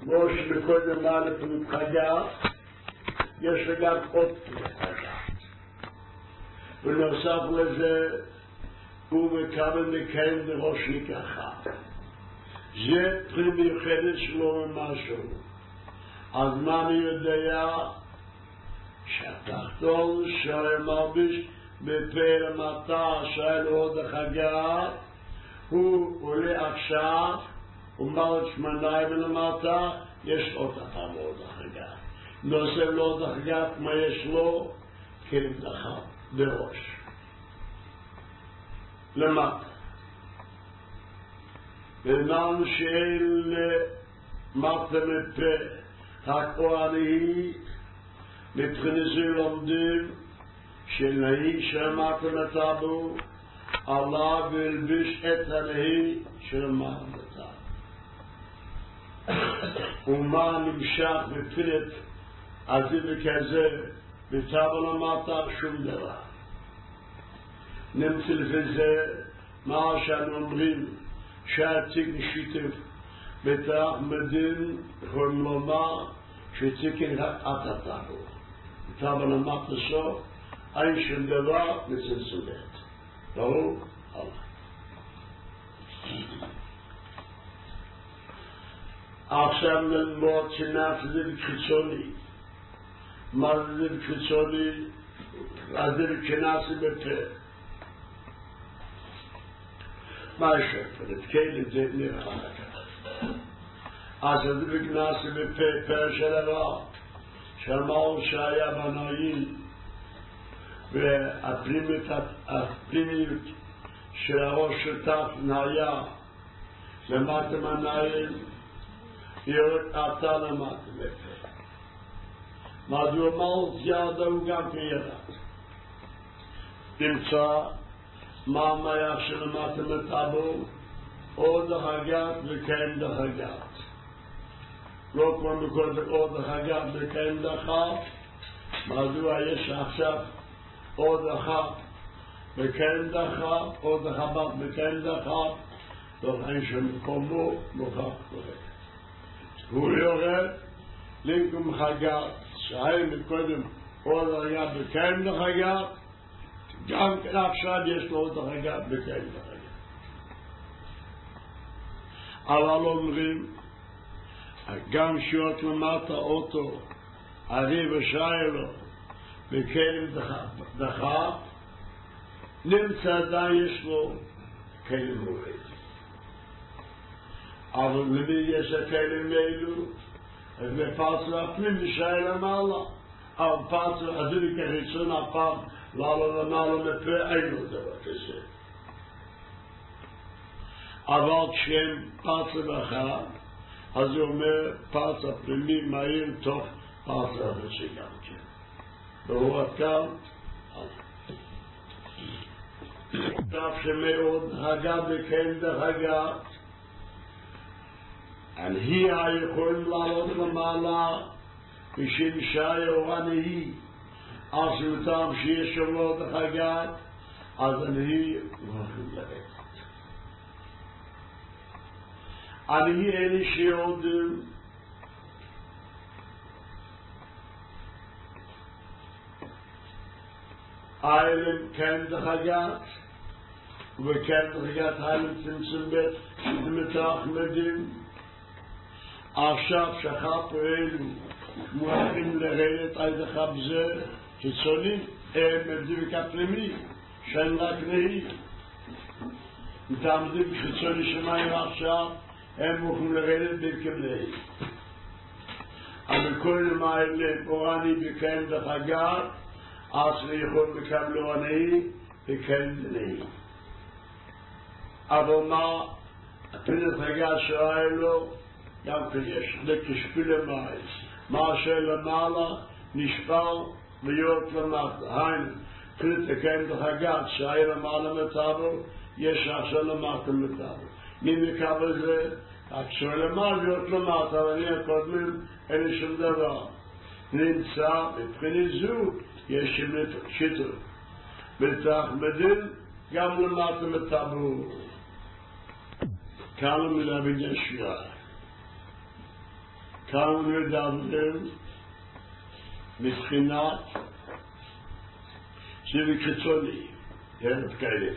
כמו שמקודם א' מתחגר, יש גם עוד מתחגר. ונוסף לזה, הוא מקבל מכן בראש ניקחה. זה פרי מיוחדת שלו ממשהו. אז מה אני יודע? שהתחתון שואל מרביש בפה למטה, שואל עוד החגה, הוא עולה עכשיו, הוא מלט שמניים למטה, יש עוד הפעם עוד החגה. נוסף לו עוד החגה, כמו יש לו, כנדחה, בראש. למטה. ונעם שאל מטה מפה, רק אוהלי, מבחינתי לומדים, שנהי שמטה מטבו, עלה והלביש את הנהי של מטה מטבו. ומה נמשך מבחינת עזי וכזה, בטבו למטה שום דבר. נמצא לזה מה שאנו אומרים, שהציג נשיתף בתח מדין יכולים לומר שציקן רק את הטבו. בטבו למטה סוף, אין שום דבר מצלצלת. ברור? הלאה. עכשיו נלמוד שנפזיב חיצוני. מה זה חיצוני? אז זה כשנעשה בפה. מה שפר? את זה נראה כך. אז זה נעשה בפה, פר של דבר. שאמרו שהיה בנאים והפנימיות של הראש של תף נהיה למטה מניים יורד אתה למטה בפה. מה זה אומר? ירדה הוא גם כירד. נמצא מה המייח של למטה מטבו? עוד החגת וכן דחגת. לא כמו מקודם עוד החגת וכן דחת. מדוע יש עכשיו עוד אחת וכן דחת, עוד אחת וכן דחת, לא אין שמקומו מוכח קורה. הוא יורד לינקום חגת, שהיה מקודם עוד החגת וכן דחגת, גם עכשיו יש לו עוד החגת וכן דחגת. אבל אומרים, גם שיות למטה אותו, הרי ושיילו, וכלם דחת, נמצא עדיין יש לו כלם מורד. אבל למי יש הכלם אלו? אז בפרצו הפנים ושייל למעלה. אבל פרצו עזירי כחיצון הפעם, לעלה למעלה מפה, אין לו דבר כזה. אבל כשהם פרצו בחר, אז הוא אומר, פרצו הפנימי מהיר תוך פרצו החצי גם כן. והוא עד כאן, דף שמאוד הגה וכן דחגה, על היא היכולים לעלות למעלה בשם שי אורני, אז מטעם שיש שם לא דחגה, אז אני מוכן לרדת. אני אלה שיודעים איילם כן דחגת וכן דחגת איילם צמצום בית שדמתח מדין עכשיו שחפו אלו מוכנים לרדת על דחב זה חיצוני מדבק הפנימי שאין רק נהי מתעמדים חיצוני שמיים עכשיו הם מוכנים לרדת בקבלי אבל כל מה אלה אורני וכן דחגת אז יכול לקבלו עני וכן דני. אבל מה הפינת הגה שאלו גם יש לכשפיל המייס. מה שלמעלה נשפר להיות למטה. היינו, פינת כן דחגת שהיה למעלה מטבו, יש עכשיו למטה מטבו. מי מקבל זה? רק שלמעלה להיות למטה, אבל אני הקודמים אין לי שום דבר. נמצא מבחינת זו יש שיטו בתח מדין גם למטה מטבו כאן מילה בגלל שבירה כאן מדברים מבחינת זיווג חיצוני, דרך כאלה.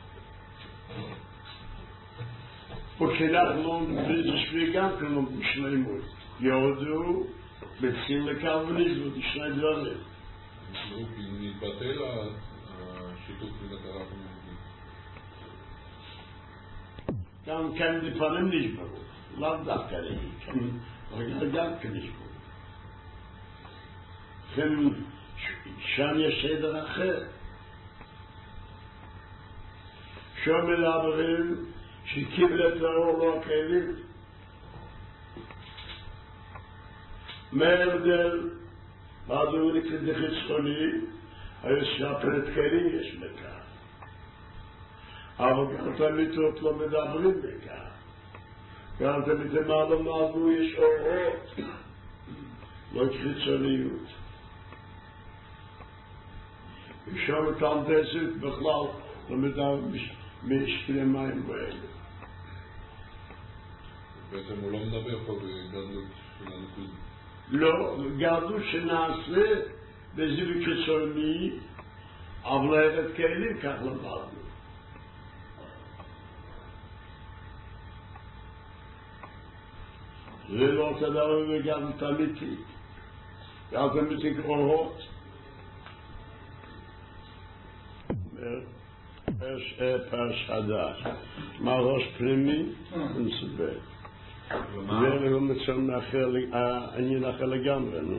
וכשאנחנו בזה גם כלום בשלמות, יורדו בצים לקרבניזם, שני דברים. מתבטל השיתוף בין הרב והיהודי. גם כן לפעמים נשברו, לאו דווקא גם כן נשברו. שם יש סדר אחר. שם מדברים שקיבל את האור לא הכלים. מה ההבדל? מה זה נקרא חיצוני? היו שפרת כלים יש בכך. אבל גם תמיתות לא מדברים בכך. גם תמיתות מה למדנו יש אורות. לא חיצוניות. ושם תנדסת בכלל לא מדברים משקיע מים באלה. בעצם הוא לא מדבר פה בגדלות של הנקוד. לא, גדלות שנעשה בזיווג חיצוני, אבל הרת כלים כך למדנו. זה לא תדבר בגדלות אמיתית. גדלות אמיתית אורות. פרש חדש, מה ראש פנימי ונסבל. זה לא מצום העניין אחר לגמרי, נו.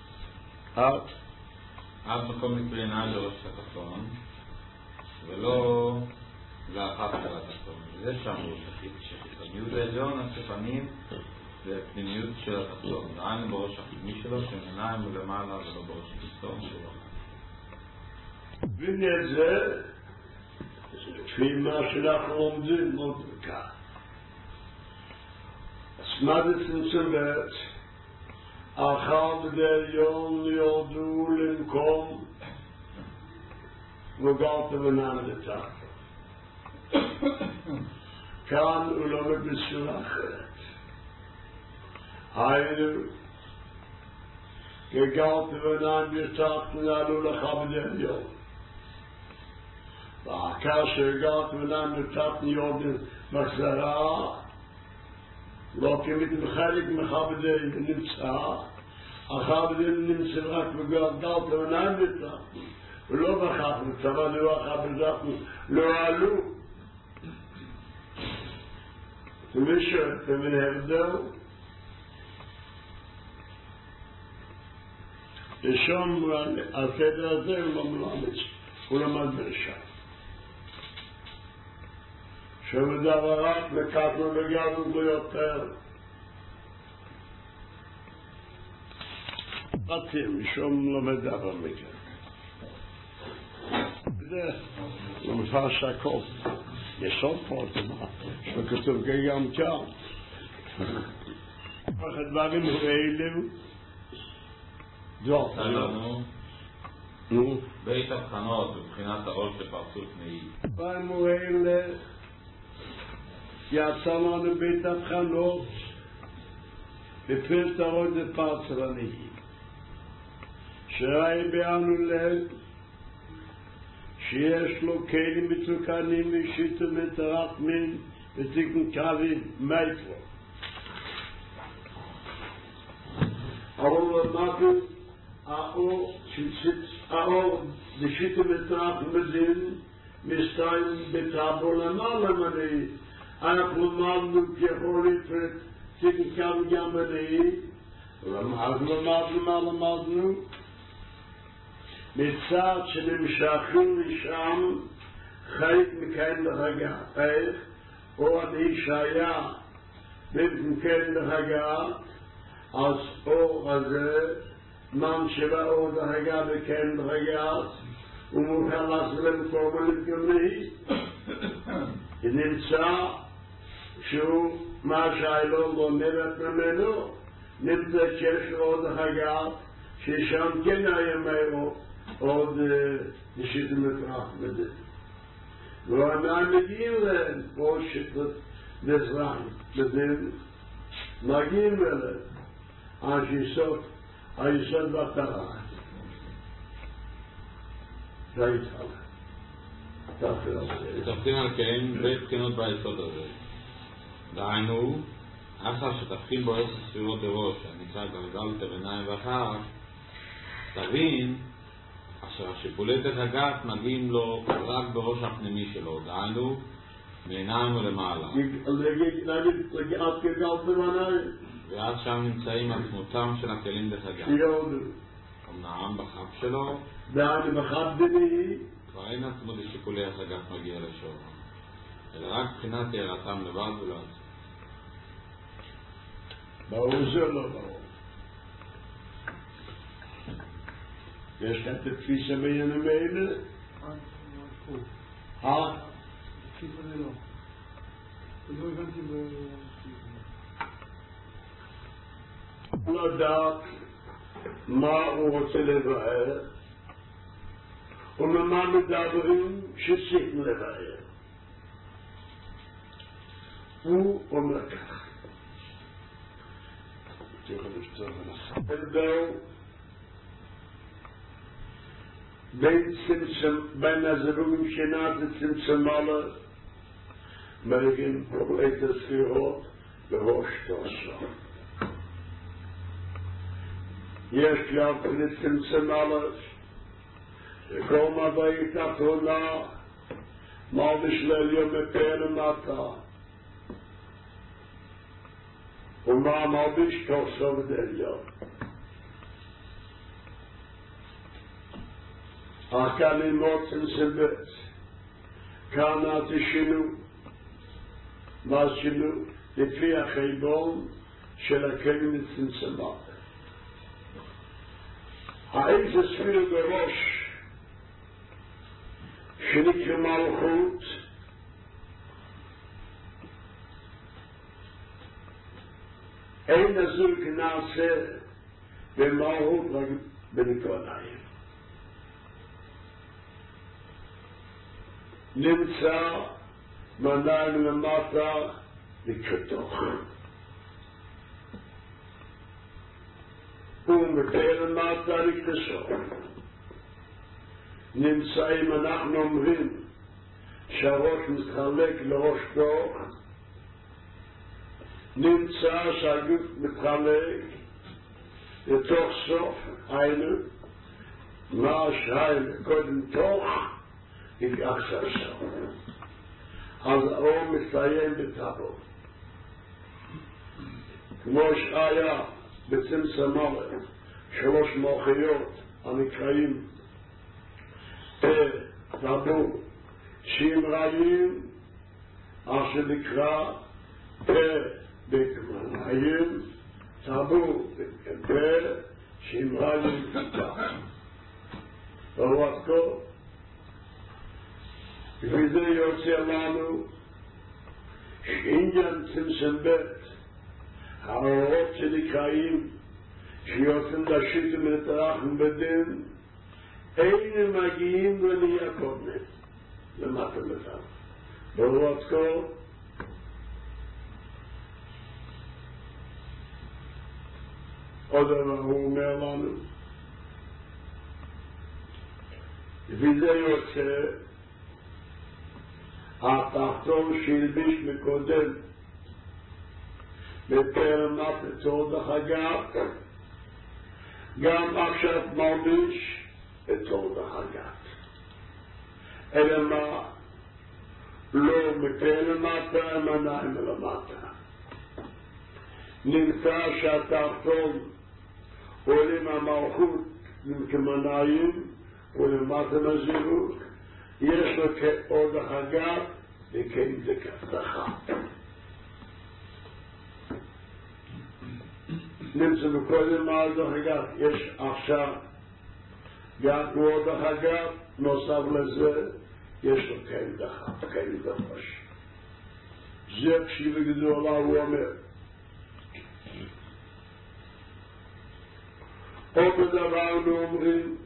עד מקום מתברינה לראש התחתון, ולא לאחר של התחתון. זה שם ראש שחיצוניות העליון, השפנים, זה פנימיות של התחתון. דהיינו בראש הפנימי שלו, שמניים ולמעלה ולא בראש החיצון שלו. ונזה, לפי מה שאנחנו עומדים עוד בכך. סמדת צמצמת, אחר בדליון יורדו למקום וגרת ונען לתחתו. כאן הוא לומד בצורה אחרת. היינו, גרת ונען לתחתו נעלו לך בדליון. כאשר גרת ונען לתחתו יורדן בחזרה, לא כמתמחלק מחבדי נמצא, החבדי נמצא רק בגרת ונען לתחתו, ולא בכך נצבה לא החבדתנו, לא עלו. ומישהו תבין הבדל, ושם על כדר הזה הוא לא מלמד, הוא למד ברשם. שמדבר רק מקטנו לגרנו ביותר. פרטים, משום לא מדבר מכאן. זה מפרש הכל. יש עוד פרטים, שכתוב גם כאן. הדברים האלו, נו. בית הבחנות מבחינת הראש בפרצות נאי. פעם הוא אלה יצא לנו בית הבחנות בפרט הראש בפרצות נאי. שראי באנו לב שיש לו כלים מתוקנים ושיטו מתרחמים ותיקן קווים מייטרו. אבל למדו האור דשיטו מתרחמים מסתיים בטאבו למעלה מנהי. אנחנו למדנו כחולי ותיקן קווים גם מנהי. למדנו מצד שנמשכים לשם חלק מכן דרגה, איך? או אני שהיה מכן דרגה, אז אור הזה, מן שבא אור דרגה מכן דרגה, הוא מוכן לעשות למקום ולגמרי, נמצא שהוא מה שהאלון לא נבט ממנו, נמצא שיש אור דרגה, ששם כן היה מאירו, עוד נשיתם מטרח בזה. ואנחנו מגיעים להם, כמו שתת נזרן, בדין, מגיעים להם. היסוד והתרה. זה היתחלה. תפסים על כן בבחינות ביסוד הזה. דהיינו, אחר שתבחין בו 10 ספירות בראש, הנקרא גלגלתא ועיניים ואחר, תבין אשר השיפולי הגת מגיעים לו רק בראש הפנימי שלו, דהיינו, מעיניים ולמעלה. נגיד עד גלגלתא ועיניים. ואז שם נמצאים עצמותם של הכלים דרך הגת. אמנם בחב שלו, דהיינו בחב דמי, כבר אין עצמות לשיפולי הגת מגיע לשור, אלא רק מבחינת תארתם לבד ולא עצמות. ברור זה לא ברור. יש כאן תפיסה בעניינים האלה? תפיסה זה לא. לא הבנתי לדעת מה הוא רוצה לבאר וממה מדברים שצריכים לבאר. הוא אומר כך. בין הזרועים שנה זה צמצמה לה מרגעים את הספירות בראש תוסו. יש כלל צמצמה לה שכל מבעי תחתונה מלביש לעליון מפה למטה ומה מלביש תוסו ודליון. כאן ללמוד צמצמת, כאן תשינו, מה שינו? לפי החשבון של הכלים לצמצמה. האיזה ספיר בראש שנקרא מלכות אין הזול כנעשה במלכות רק בנקרוניים. נמצא מנהל למטה לקרתוך. הוא מפה למטה לקרסוך. נמצא אם אנחנו אומרים שהראש מתחלק לראש תוך, נמצא שהגוף מתחלק לתוך סוף, היינו, מה שהיינו קודם תוך, עכשיו שם. אז האור מסיים בטבו. כמו שהיה בצמצמה 3 מוחיות הנקראים טבו שמראים, אשר נקרא בקמניים, טבו שמראים ברוח כה. וזה יוצא לנו שעניין צמצם בית האורות שנקראים שיוצאים לשיט ומתרחם בדין אין מגיעים ונהיה קודמת למטה לטב ברוח כה. עוד דבר הוא אומר לנו וזה יוצא התחתון שהלביש מקודם בפרמת צורד החגת גם עכשיו מלביש את צורד החגת. אלא מה? לא מפה למטה, מניים למטה. נמצא שהתחתון עולים המלכות כמניים ולמטה מזירות יש לו כעוד החגת וכן זה כבטחה. נמצא מקודם מה עוד החגת, יש עכשיו גם עוד החגת, נוסף לזה יש לו כן דחה, כן דחוש. זה פשיבה גדולה הוא אומר. עוד דבר אנחנו אומרים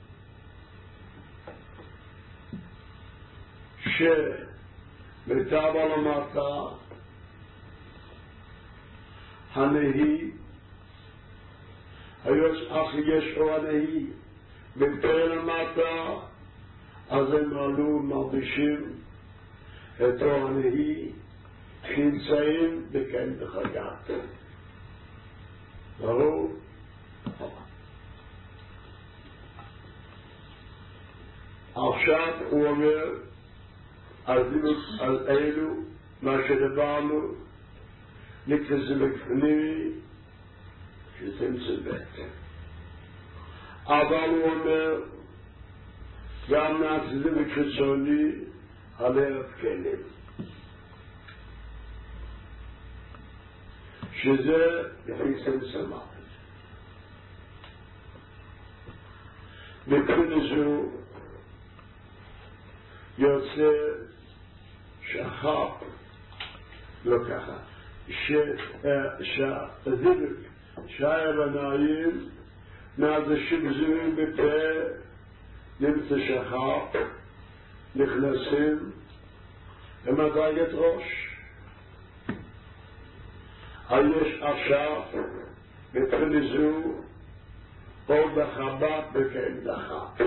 שמטב על המטה הנהי אך יש אורנהי מפה למטה, אז הם עלו מרגישים את אורנהי שנמצאים בקן דחגת. ברור? עכשיו הוא אומר על אלו מה שדברנו נקרא בפנים שתמצא בית. אבל הוא אומר גם נעשה בחיצוני על ערב כלים, שזה לפי סנסמה. מבחינה זו יוצא שחר לא ככה שהזיבק שהער הנעים מהדשים זוהים בפה נמצא שחר נכנסים למדרגת ראש. יש עכשיו מבחינה זו עוד החב"ד בקן דחק.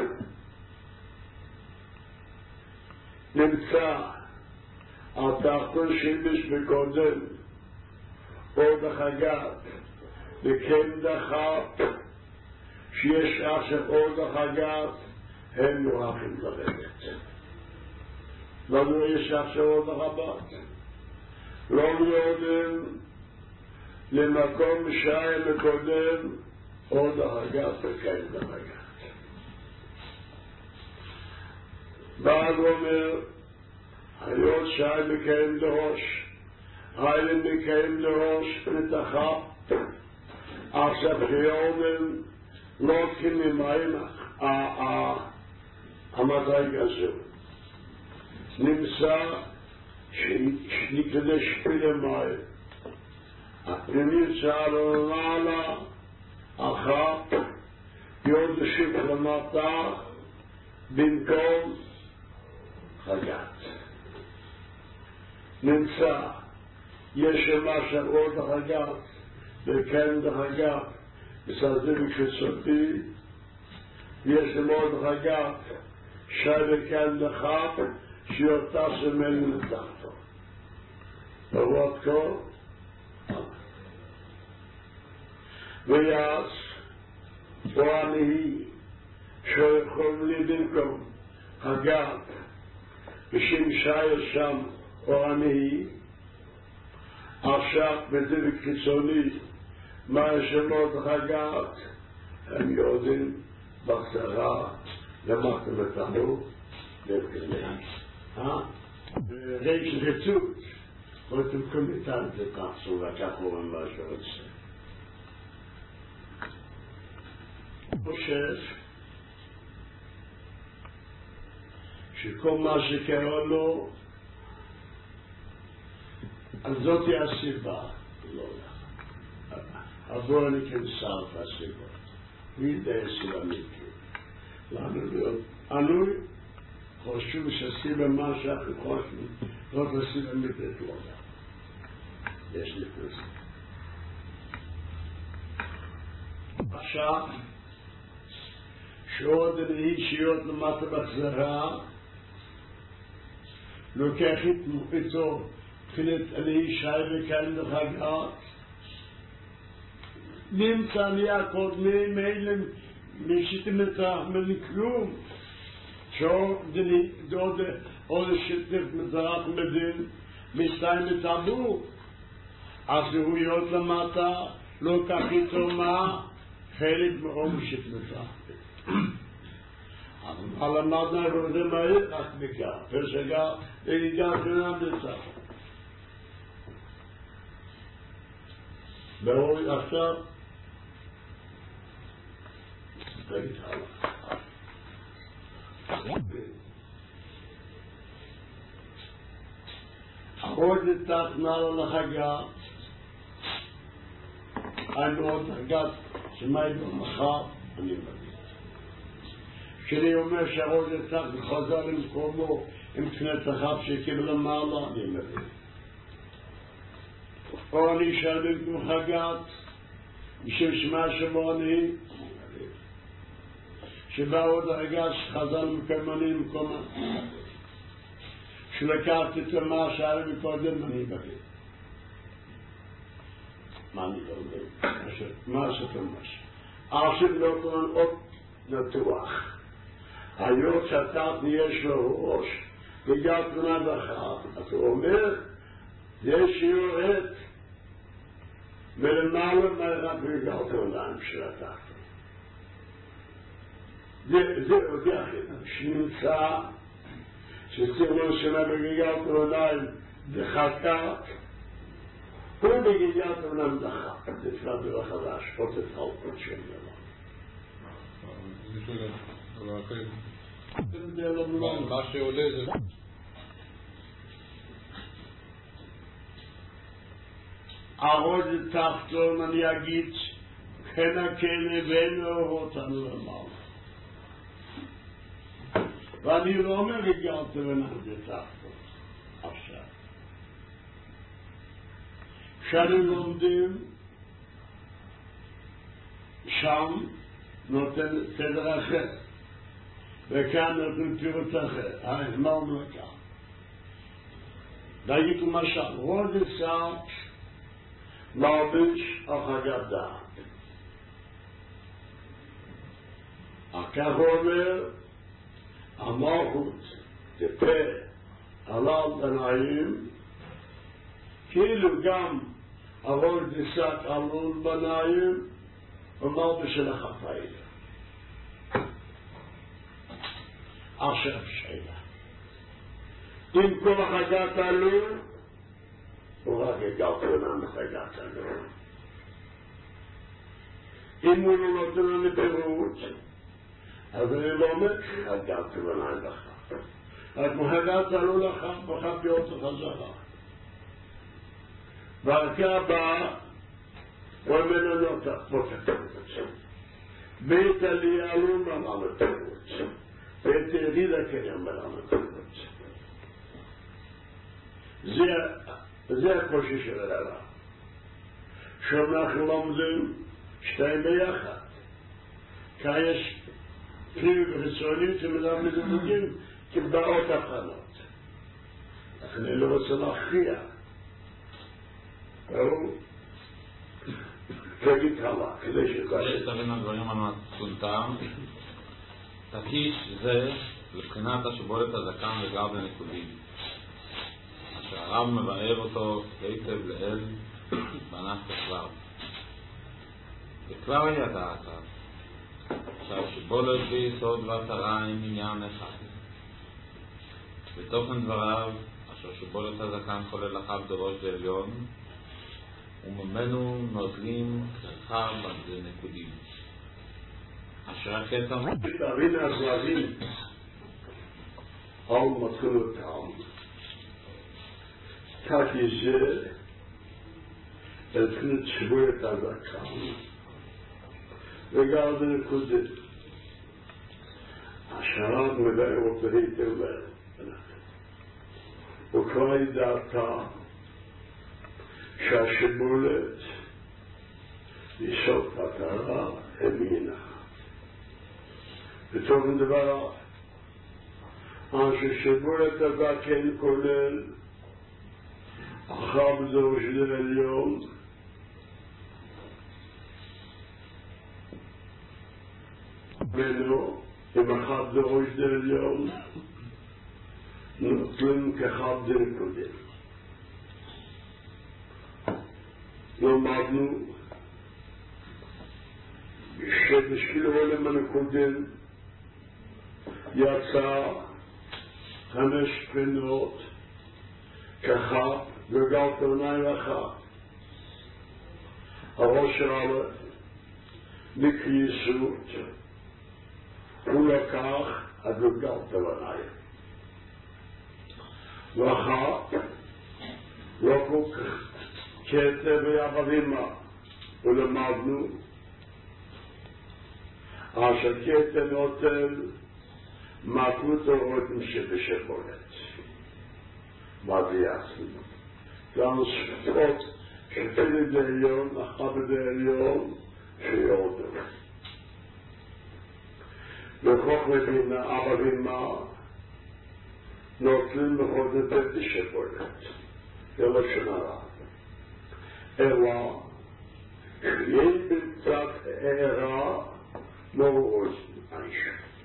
נמצא התחתון שימש בקודם עוד החגת בקן דחק, שיש עכשיו עוד החגת הם נורחים לרדת. לנו יש עכשיו עוד החב"ד לא יודעים למקום שהיה מקודם עוד החגת בקן דחק. בעל אומר היות שי מקיים לראש, היילים מקיים לראש נתחה. עכשיו חיומים לא כממים המדרג הזו נמצא שנקרא שפיל מים נמצא למעלה אחת יוד שפר למטה במקום חגת. נמצא יש משהו עוד החגת וכן דחגת בסרדים כסותי, ויש עוד החגת וכן דחק שיורתה שמנו לתחתו. ועוד כל ויעש פועלי שיכול לי במקום חגת ושמשה שם אורני עכשיו בדבק חיצוני מה השמות חגת הם יודעים בקצרה למחתם אותנו לבקלים רגש רצות ואתם קומיטן זה תחסו וכך אומרים מה שרוצה. חושב שכל מה שקרה לו אז זאת היא הסיבה לא עבור אני כנסר את הסיבה מי די הסיבה מכיר לנו להיות ענוי חושבים שהסיבה מה שאנחנו חושבים זאת הסיבה מכיר לא יש לי כזה עכשיו שעוד אני אישיות למטה בחזרה לוקח איתו תחילת אני שי וכאן לחגת נמצא לי הקודמים אלה משיתם את המלכלום שעוד עוד שתף מזרח מדין מסתיים את אבו הזהויות למטה לוקח איתו מה חלק מאוד משית מזרח אבל למדנה וזה מהיר רק מכך פרשגה והגיע כנם לצח ואוי עכשיו תגיד הלאה עוד תתנה לחגה אני עוד חגת שמאי במחר אני מבין כשאני אומר שהרוד יצח וחזר למקומו עם תפנת החב שקיבל למעלה אני מבין או אני שאלת מחגת משום שמה שמוני שבאו דרגה שחז"ל מקיימנים מקומה שלקחתי את מה שהיה מקודם אני בגלל מה אני לא יודע מה שאתה משהו עכשיו לא קוראים עוד נתוח היום שאתה יש לו ראש בגלל תמונה דחה אז הוא אומר יש שיורת ולמעלה מהרב בגלל תמונה שאתה זה הכי שנמצא שצריך שנה בגלל תמונה דחקה הוא בגלל תמונה דחה זה תפלה דבר חדש עוד תפלה עוד שם דבר אני שואל דבר אחר זה לא מובן מה שעולה זה הרוד תחתון אני אגיד כן הבאנו אותנו למעלה ואני לא אומר הגעתי ונעדי תחתון עכשיו כשאני לומדים שם נותן סדר אחר וכאן נותן פירוט אחר מה אומר כאן? נגיד למשל רוד סעת מרביש החגת דעת כך אומר המלכות תפה עליו בנאים כאילו גם הרוד סעת עלול בנאים ומרביש לחפאים עכשיו שאלה אם כל החגת עלול הוא רק הגעת לנם החגת עלול אם הוא לא נותן לנו פירוט אז אני לא אומר חגת לנם לך אז מחגת עלול לך בחפי אותו חזרה והרכה הבאה הוא אומר לנו בית עלי עלול מלאנו פירוט בית ידידה קיים מלאנו פירוט זה הקושי של הרב שאנחנו לומדים שתיים ביחד כי יש פנים וחיצונים שמדברים מזוגים כבאות הבחנות אני לא רוצה להכריע תגיד הלאה כדי יש תבין הדברים המתקונתם תקיש זה לבחינת השבולת הזקן וגר בנקודים שהרב מבאר אותו היטב לאל בנס כבר וכבר ידעת שהשבולת ביסוד והתרה הם עניין אחד בתוכן דבריו אשר שבולת הזקן כולל אחת בראש ועליון וממנו נוזלים כרחב על זה נקודים אשר הקטע תבין הזרעים על מתחילותם כך יזה התחיל שבולת הזקן וגם בנקודים השרב מבאר אותו היטב וכבר ידעתה שהשבולת יסוד התרה המינה בתוכן דבר ששבולת הזקן כולל אחר בזור של עליון בנו עם אחר בזור של עליון נוטלים כאחד דנקודים למדנו שבשביל עולם הנקודים יצא 5 בחינות ככה וגל תמונה אחת הראש שלה בקייסות הוא לקח עד וגל תמונה ואחת לא כל כך קטע ויעברימה ולמדנו אשר קטע נותן מקלות הרותם שבשבולת מה זה יעשו גם שפות שפלת העליון אחת בעליון שיורדו. וכך מבינה אבא ואמא נוטלים בכל נתת שפולת. אלא שנראה. אלא אין בצד הערה לא איש.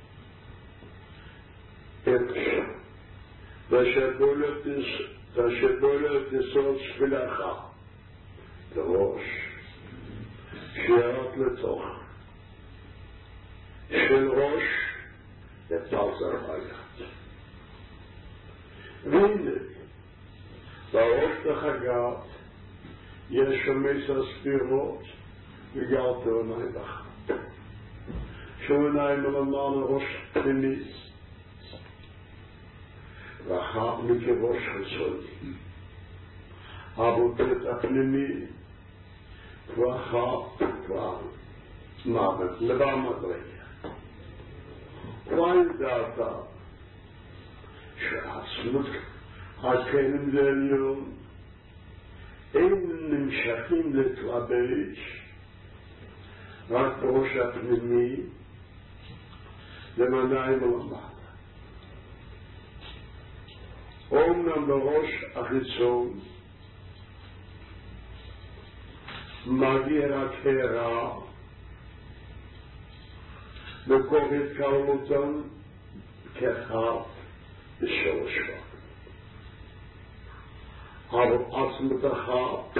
ושבולת יסוד שפילך לראש שירת לתוך של ראש לפלזר היד. והנה בראש לחגת יש שם 10 ספירות וגלתו עיניים אחת. שהוא עיניים מלמעלה ראש פנימי ואחר מכראש חיצוני. הבוטט הפנימי ואחר כבר מוות לבא מדרגה. ואין דעתה שעצמות הכלים דעליון אין נמשכים להתלבש רק בראש הפנימי למעניים למעלה. אומנם בראש החיצון מגיע רק הערה וכוח התקרבותם כאחד בשורשו. אבל עצמת אחת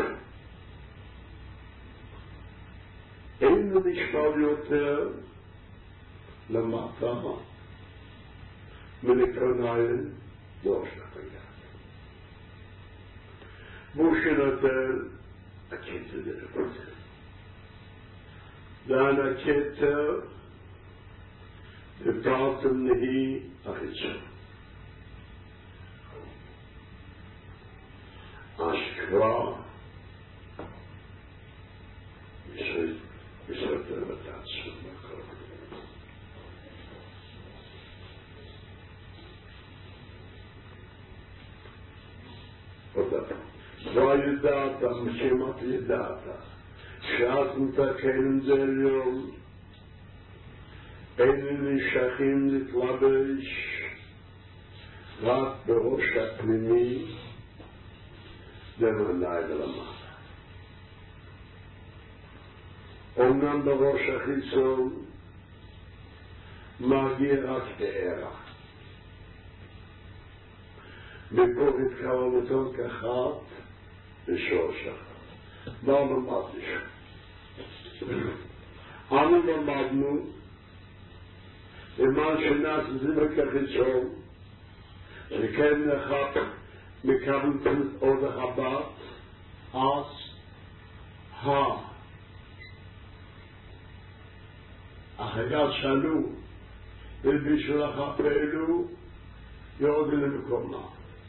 אין נשמע יותר למטה מלקרניים לא שנתיים. בושנתל הקטע דרפת. דן הקטע דפרתם נהי החיצון. אשכרה בסרטה ותעצו מקום. וידעת, משמת ידעת, שאת מתקן זה היום, אין נשכים להתלבש, רק בראש הפנימי, למעלה ולמעלה. אומנם בראש החיצון, מגיע רק הערה. וכך התקרבותו כאחד בשורש אחד. מה למדנו? אנו למדנו למען שנעשים כחיצון שכן לך מקבלים עוד הבת אז החגת שאלו ולבישו לך פעלו יורדים למקומה.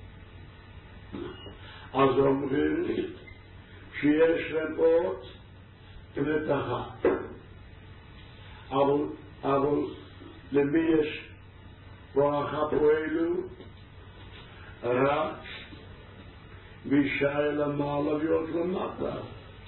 אז אומרים שיש להם עוד פנית אחת. אבל למי יש ברכה פועלו? רק וישאל למעלה להיות למטה.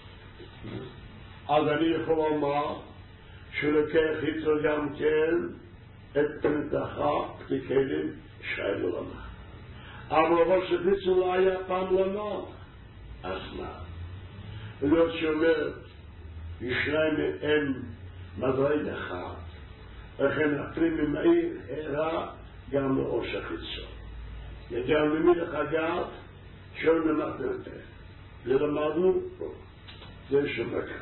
אז אני יכול לומר שלקח איתו גם כן את פנית אחת ככלים שאל למטה. אבל ראש החיצון לא היה פעם למעלה. אז מה? ולא שאומר ישלם הם מדרג אחד לכן הפנימי מאיר הערה גם לראש החיצון וגם למידך הגעת שואל למדנו את זה ולמדנו פה זה שמקה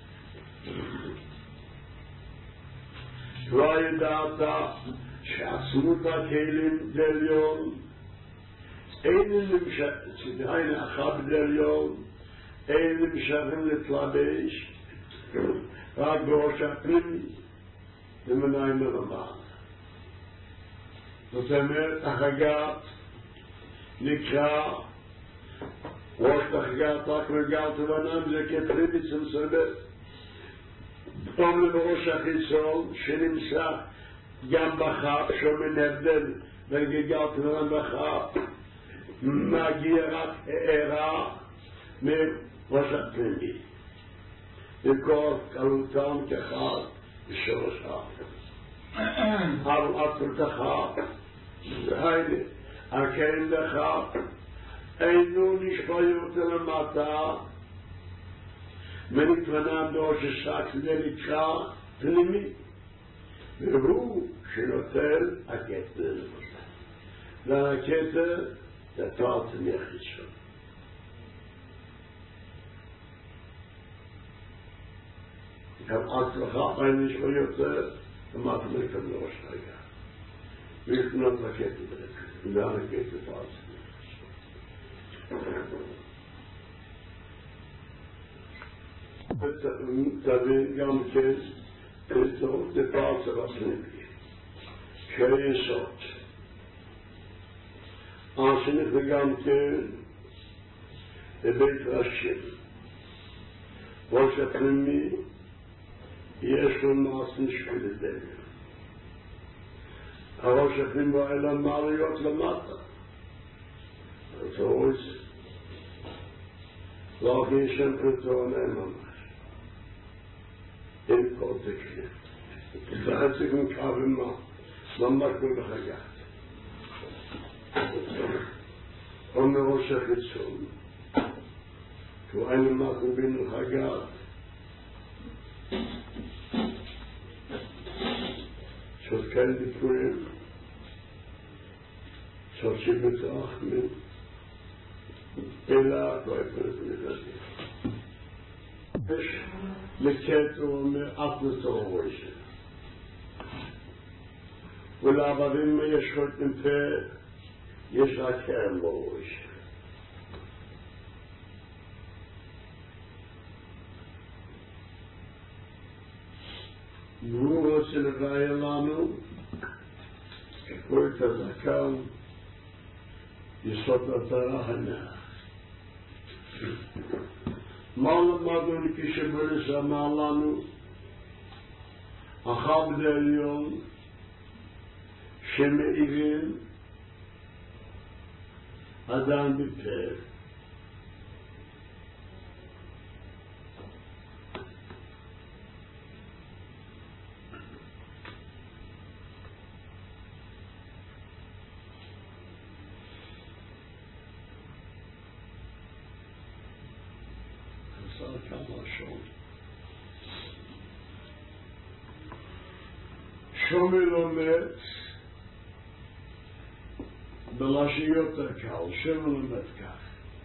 לא ידעת שעצמות הכלים דליון אין נמשכים אחד דליון אין נמשכים להתלבש רק בראש הפנימי למעניים למעלה. זאת אומרת, החגת נקרא ראש החגת רק מגלת ובנם זה כפנימי צמצמת. אומרים בראש החיצון שנמצא גם בחר שומע הבדל בין גלגלת ובנם בחר מגיע רק הערה מראש הפנימי. לכל קלותם כחד ושלוש ארבעת כחד והיידה הכן לכך אינו נשפע יותר למטה ונתמנע דור ששק לנקרא פנימי והוא שנוטל הכתר והכתר לתואר צמיח ראשון גם הצלחה אין נשפע יותר למטה ונקרא ראש רגע וישנות לכתר ולאן הכתר תואר צמיח תבין גם כן פתאום דפרצה בפנימי שהיסוד אשנך וגם כן לבית ראשים ראש הפנימי יש לו מעש נשפי לדבר הראש הפנימי האלה מעליות למטה אז הוא זה לא יש שם פתאום אין ממש אין כל תקנה תחצק מקרבים ממש בלחגת אומר ראש החיצון שהוא אין מקום בין לחגת שעוד כאלה דיפורים שעוד שבתרחמים אלא לא יכולת לדעתי יש לקטר מאף נתור ראשי ולעבדים יש חותם פה יש רק קרם בראש והוא רוצה לבאר לנו את הזקן יסוד התורה הנאה מה למדנו כשבריס אמר לנו אחר בדליון שמאירים אדם בפה שומי לומד בלשיות הקל, שומי לומד כך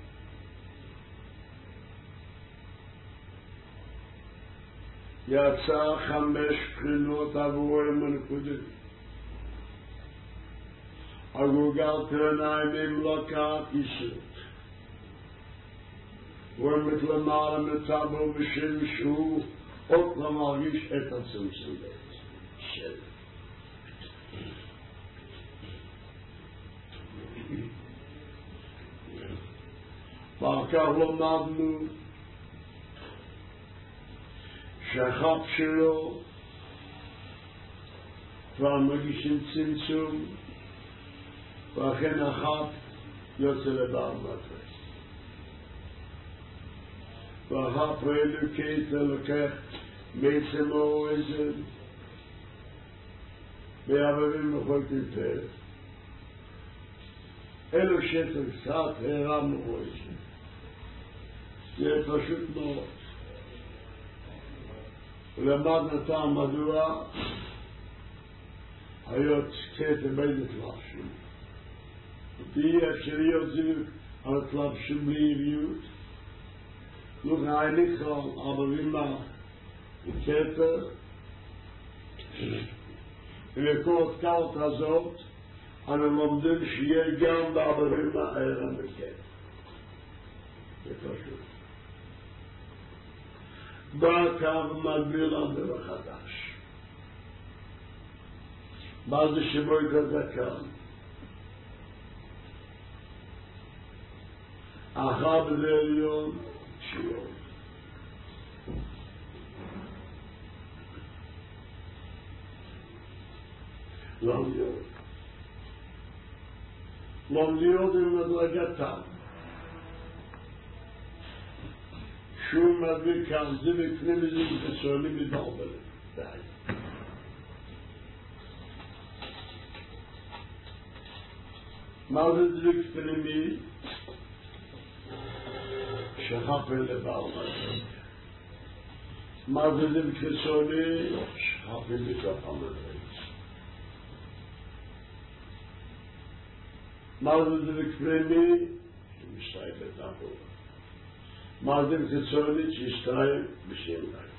יצא 5 בחינות עבורם הנקודים הגוגלת עיניים לקחת איסות ורמת למעלה מצבו בשם שהוא עוד לא מרגיש את הצמצום של ואחר כך למדנו שהחפ שלו כבר מרגיש עם צמצום ואכן החפ יוצא לבעל מטרס והחפ אלוקית לוקח מעצם האורזן בערבים בכל תלפל אלו שטר קצת הרמנו רוישן זה פשוט מאוד ולמדנו טעם מדוע היות קצת בית התלבשים ותהיה אפשריות זיו על התלבשים לעיריות לא נעי נקרא אבל מה קטר ולכל התקלת הזאת אנו לומדים שיהיה גם בעברים האלה בקטר זה פשוט בא קו מגביל לנו מחדש מה זה שבוי כזה כאן אחר בזה עליון שיעור לומדיות עם מדרגתם שהוא מביא כאן, זה בפנים וזה חיצוני מדרבן. מה זה דבק פנימי? שחפן לבעל מדרג. מה זה דבק חיצוני? שחפן בתוך המדרג. מה זה דבק פנימי? שמשתייך לתעבור. מה זה דבק חיצוני? שישתייך בשם להם.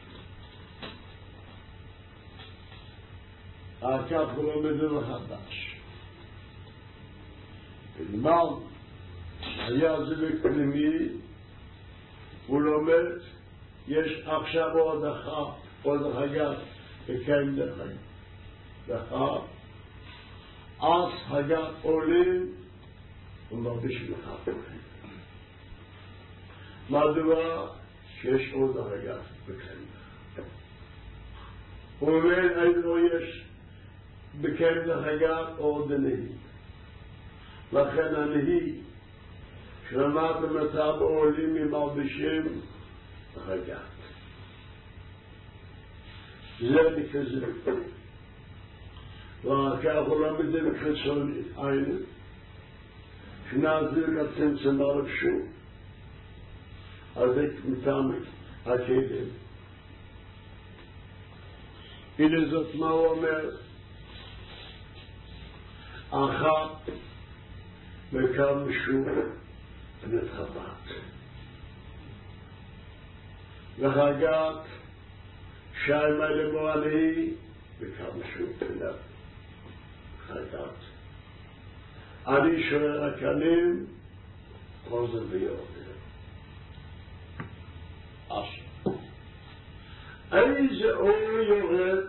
כך הוא לומד מחדש. בלמד היה דבק פנימי, הוא לומד, יש עכשיו עוד החגת וקיים דחה, אז הגת עולים ומרביש לך. מדוע? שיש עוד החגת וקיים דחה. הוא אומר, אינו יש בקיים דחגת עוד הנהי. לכן הנהי שלמד במצב עולים ממרבישים החגת. זה נקזר. וכך הוא לא מזה בחיצוני, היינו, שנעזיר כצמצם עליו שוב. אז זה מתאמת, הקדם. הנה זאת מה הוא אומר? אחת וקם שוב נתחבט. וחגת שיימה למועלי וקם שוב תנב. חגת. אני שואל הקנים חוזר ויורדר. איזה אור יורד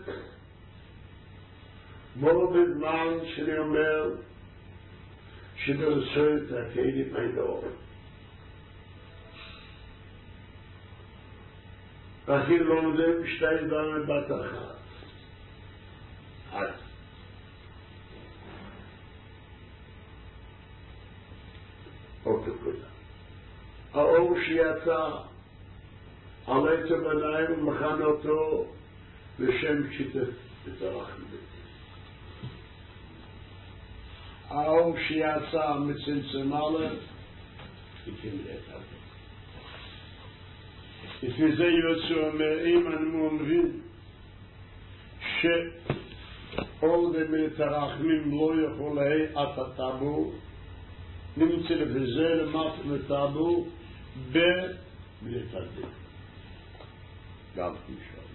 בו בזמן שאני אומר שברצות הקהילית מהדור. וכי לומדים שתי דברים בת אחת. האור שיצא עלי תבניים ומכן אותו לשם שיתף בתרחם ביתי. האור שיצא מצמצם עליו הקים להתאבד. לפי זה יוצא אומר, אם אני אומרים שאור דמתרחמים לא יכול להי את הטבור, נמצא לפי זה למטה מטבור בלהתאבד. גם משהו.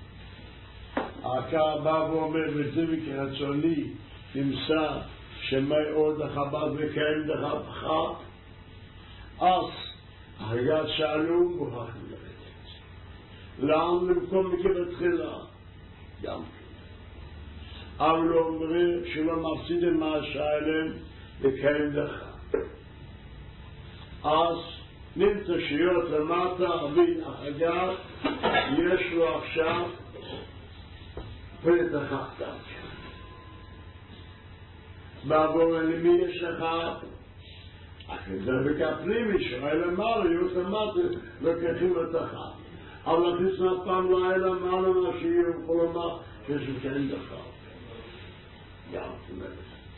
הקה בא ואומר, ודבק רצוני נמצא שמי עוד החב"ד וקיים דחבך, אז הגעת שאלו מוכרח ללכת. לאן למקום מכבתחילה? גם כן. אבל אומרים שלא מפסידים מהשאלם וקיים דחב. אז נמצא שיות למטה, אבין החגת, יש לו עכשיו פרט אחת. בעבור למי יש לך? זה בכפלים, שואל למעלה, יוס למטה, לקחים לתחת. אבל נכניס פעם לילה מעלה מה שיהיה וכל אמר שיש וכן דחת. גם תמלך.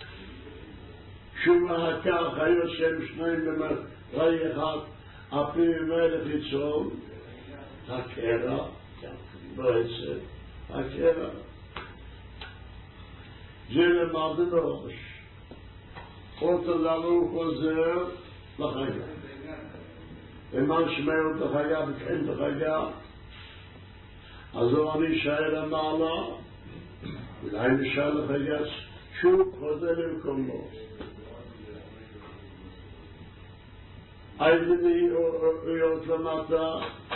שום ההכר חיו שם שניים במראי אחד, הפים מלך יצום, הקרע, בעצם, הקרע. זה למד בראש. אותו דבר חוזר לחיה. ומה שמר את החיה וכן את החיה, אז אני שאל למעלה, אולי נשאל לחיה, שוב חוזר למקומו. איזה להיות למטה,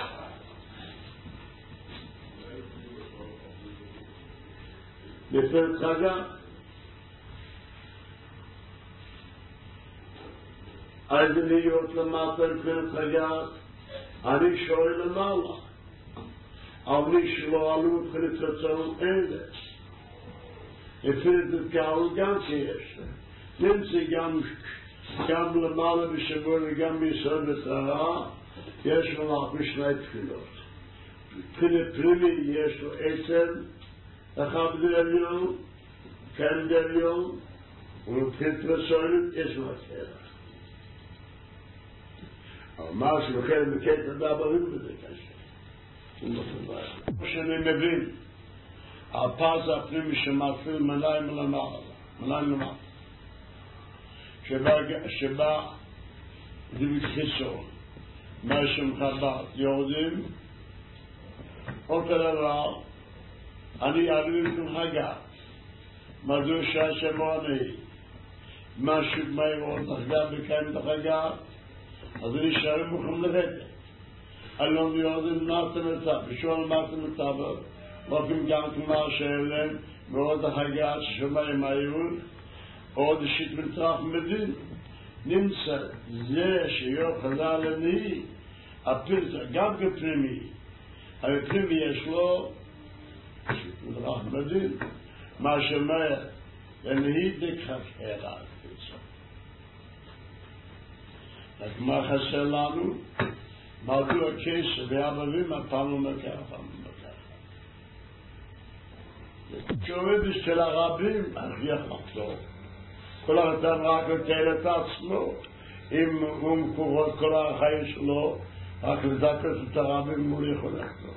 לפרט חגה, איזה להיות למטה לפרט חגה, אני שואל למעלה, אבל לי שלא עלו מבחינת רצון אלה. לפרט את קהל גם שיש. נמצא גם למעלה בשבוע וגם בישראל בטהרה, יש לו משני תפילות. פרימי יש לו עצם, אחד דמיון, כן דמיון, ולבחינת רצונית יש לו הקרח. אבל מה שלוחל בקטע דברים בזה קשה. שאני מבין, הפס הפנימי שמפעיל מניים למעלה. שבא דוד חיסון, מהשם חב"ד, יורדים, אותו דבר, אני ארבין כמחגה, מדוע שהשם עוני, משהו מהירות נחגה בקיים בחגה, אז אני שרים מוכם לבטא. אלון יורדים נעתם מצב, ושואל נעתם מצב, לוקחים גם כמה שאלם, מאוד החגה ששומעים היו, עוד שיט מצרף מדין. נמצא זה שיוחדה לנהי, הפרצה גם כפנימי, אבל פנימי יש לו מצרף מדין, מה שאומר, לנהי דקחת חיירה הפרצה. רק מה חסר לנו? מדוע כסף ואבבים הפעם ומקח. כשעובד של הרבים, ארוויח מחזור. כל הרתם רק לתאר את עצמו, אם הוא מקורות כל החיים שלו, רק לדקת את הרבים מול יכול לחזור.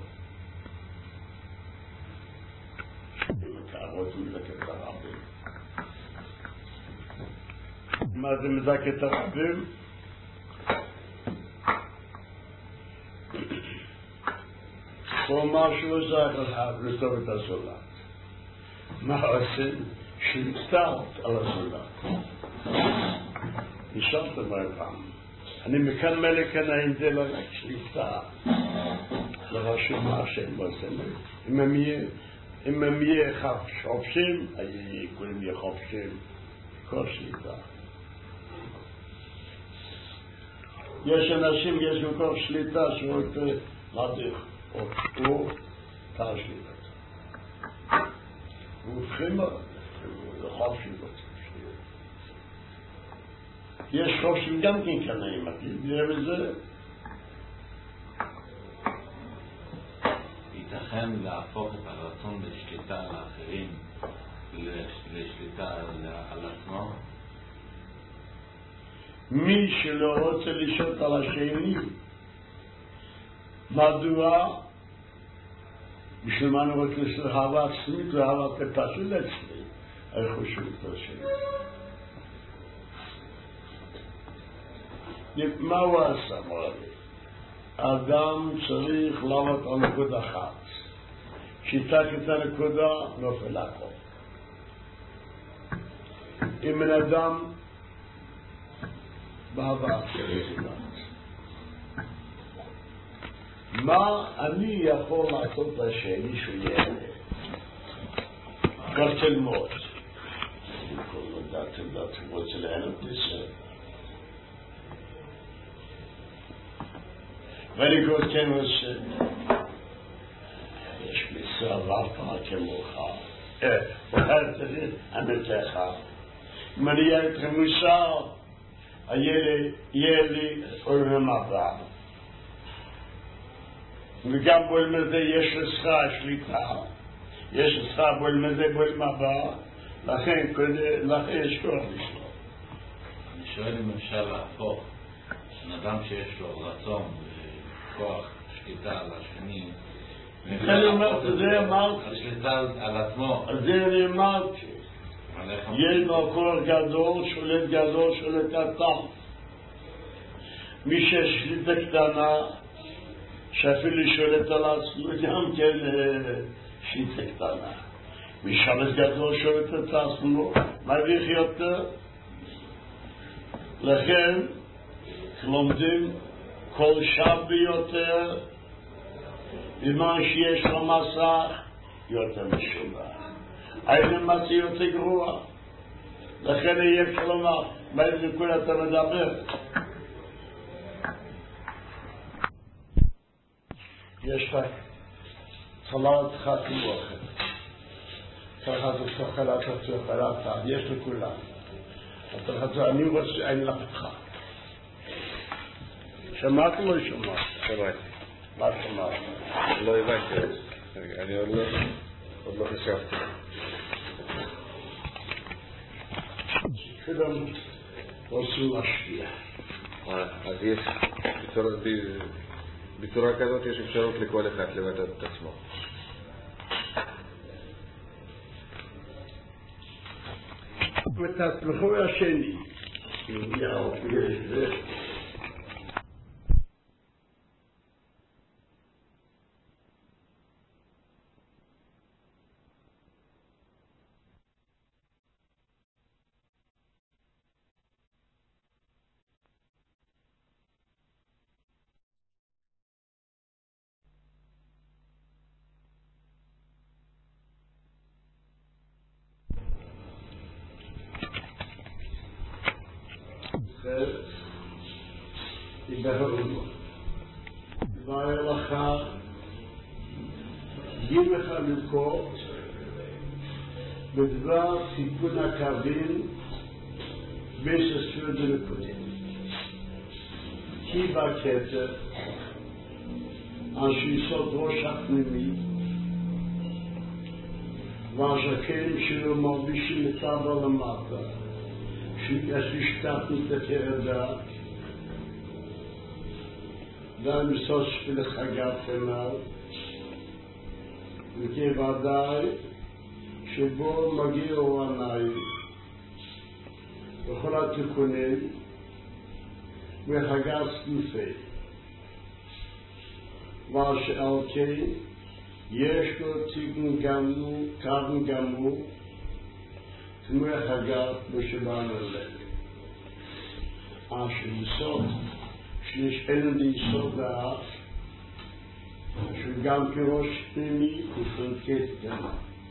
אם הקערות הוא מדקת את הרבים. מה זה מדקת את הרבים? הוא אמר שהוא זרק לטוב את הסולת. מה עושים? שליטת על הסולת. נשארת פעם. אני מקמל כאן האינדל רק שליטה. לרשום מה השם עושים. אם הם יהיה חופשים, כולם יהיה חופשים. כל שליטה. יש אנשים, יש כל שליטה שרוצה להדיח. הוא תא שליטה. הוא הופכים לחופשים. יש חופשים גם כן קנאים, תראה בזה. ייתכן להפוך את הרצון לשליטה על האחרים לשליטה על עצמו? מי שלא רוצה לשלוט על השני, מדוע? בשביל מה אני רוצה להבה עצמית להבה כפסול אצלי, אני חושב את השני. מה הוא עשה? אדם צריך לעבוד על נקודה אחת. שיטק את הנקודה, נופל הכל. אם בן אדם בעבר מה אני יכול לעשות לשני שהוא יהיה כבר תלמוד כל לדעת רוצה להנות לזה ואני כבר כן עושה יש מצווה ואפה כמוך וחרתי עמתך אם אני אהיה אתכם מוסר יהיה לי עולם הבא וגם בעולם הזה יש לך שליטה יש לך בעולם הזה בעולם הבא לכן יש כוח לשלום. אני שואל אם אפשר להפוך בן אדם שיש לו רצון וכוח שליטה על השני זה אמרתי השליטה על עצמו זה אני אמרתי יש לו כוח גדול שולט קטן מי שיש שליטה קטנה שאפילו שולט על עצמו גם כן שליטה קטנה מי שולט גדול שולט את עצמו מביך יותר לכן לומדים כל שב ביותר במה שיש לו מסך יותר משולה היינו מציא יותר גרוע לכן יהיה כלומר באיזה נקודה אתה מדבר יש לך צללת חת מוחד ככה אתה צוחלת יש לכולם אני רוצה אני לפתחה שמעת או לא שמעת? שמעתי. מה שמעת? לא הבנתי. אני עוד לא חשבתי. שגם רוצים להשפיע. אז יש, בצורה כזאת יש אפשרות לכל אחד לבטא את עצמו. ותצלחו השני. יאו, יש זה. יבהרו דבר לך גימך חלוקות בדבר תיקון הקווים בסספרד הנקודים כי בקטר שיסוד ראש הפנימי והז'קנים שלו מרגישים את אבא למטה שהשתתנו את הרדעת dann בסוף של חגת כנל וכוודאי שבו מגיע אורנאי בכל התיקונים וחגת סניפי ועל כן יש לו תיקון גמור כמו חגת בשבן הלב בסוף שיש אין ליסוד האף שגם כראש פנימי ופרקט גם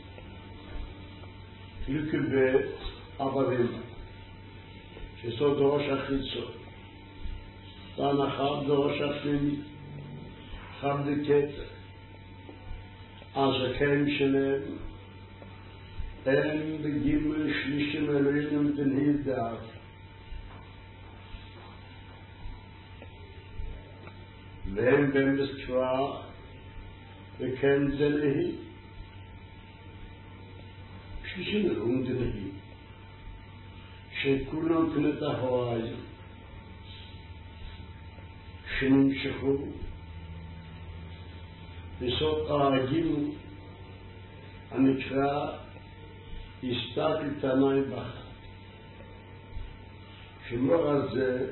חלוקה ב' אבל הם שסוד ראש החיצון והנחב בראש הפנימי חב דקטר הזקן שלהם הם בגימל שלישים אלוהים תנהיל דעת והם במסקרה וכן דנהי שלישים אלוהים דנהי שכולם פנת ההוראי שנמשכו בסוד הרגיל הנקרא הסתכלות עיניים בחד שמור הזה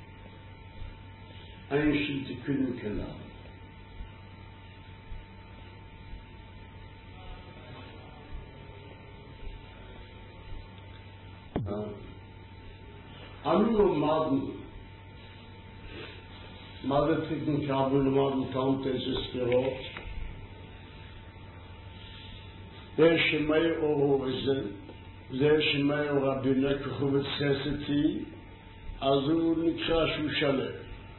אין של תיקון כלל אנו למדנו מה זה תיקון כלל ולמדנו כמה תשע ספירות זה שמי אורו זה שמי אור רבינה כחו ותחסתי אז הוא נקרא שהוא שלם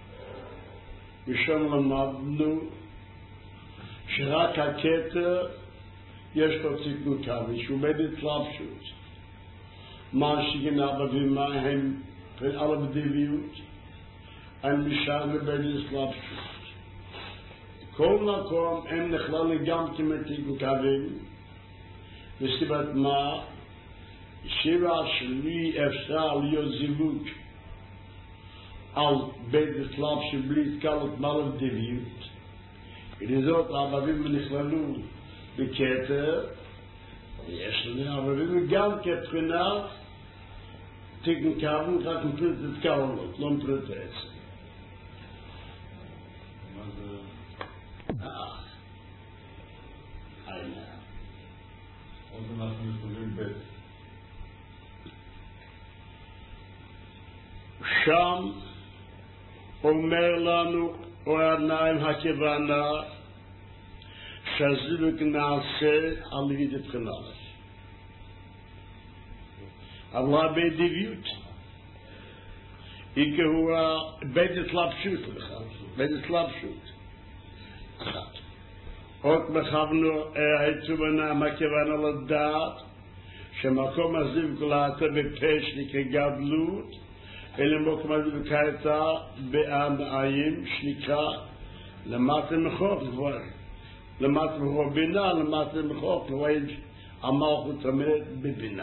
ושם למדנו שרק הכתר יש לו תיקון כלל שהוא בדית לפשוט מה שגנב ומה הם על הבדיביות הם נשאר בבדית לפשוט כל מקום הם נכללים גם כמתיקון כללים וסיבת מה שיבה שלי אפשר להיות זיווג על בית הסלאב שבלי התקלות מעל הבדיביות ולזאת הערבים נכללו בכתר יש לנו ערבים גם כבחינת תיקון כבל רק מבחינת התקלות לא מבחינת עצם מה זה? עינה עוד אנחנו מסוגלים בית שם אומר לנו אורניים הכוונה שהזיווג נעשה על ידי בחינה אבל בדיביות הוא בית התלבשות בית התלבשות אחת עוד מכוונו התובנה מהכוונה לדעת שמקום הזיווג לעתה בפשני כגדלות אלא מוקמד בקייתה בעיים שנקרא למטה מחוק כבר למטה מחוק בינה למטה מחוק רואים המלכות עומדת בבינה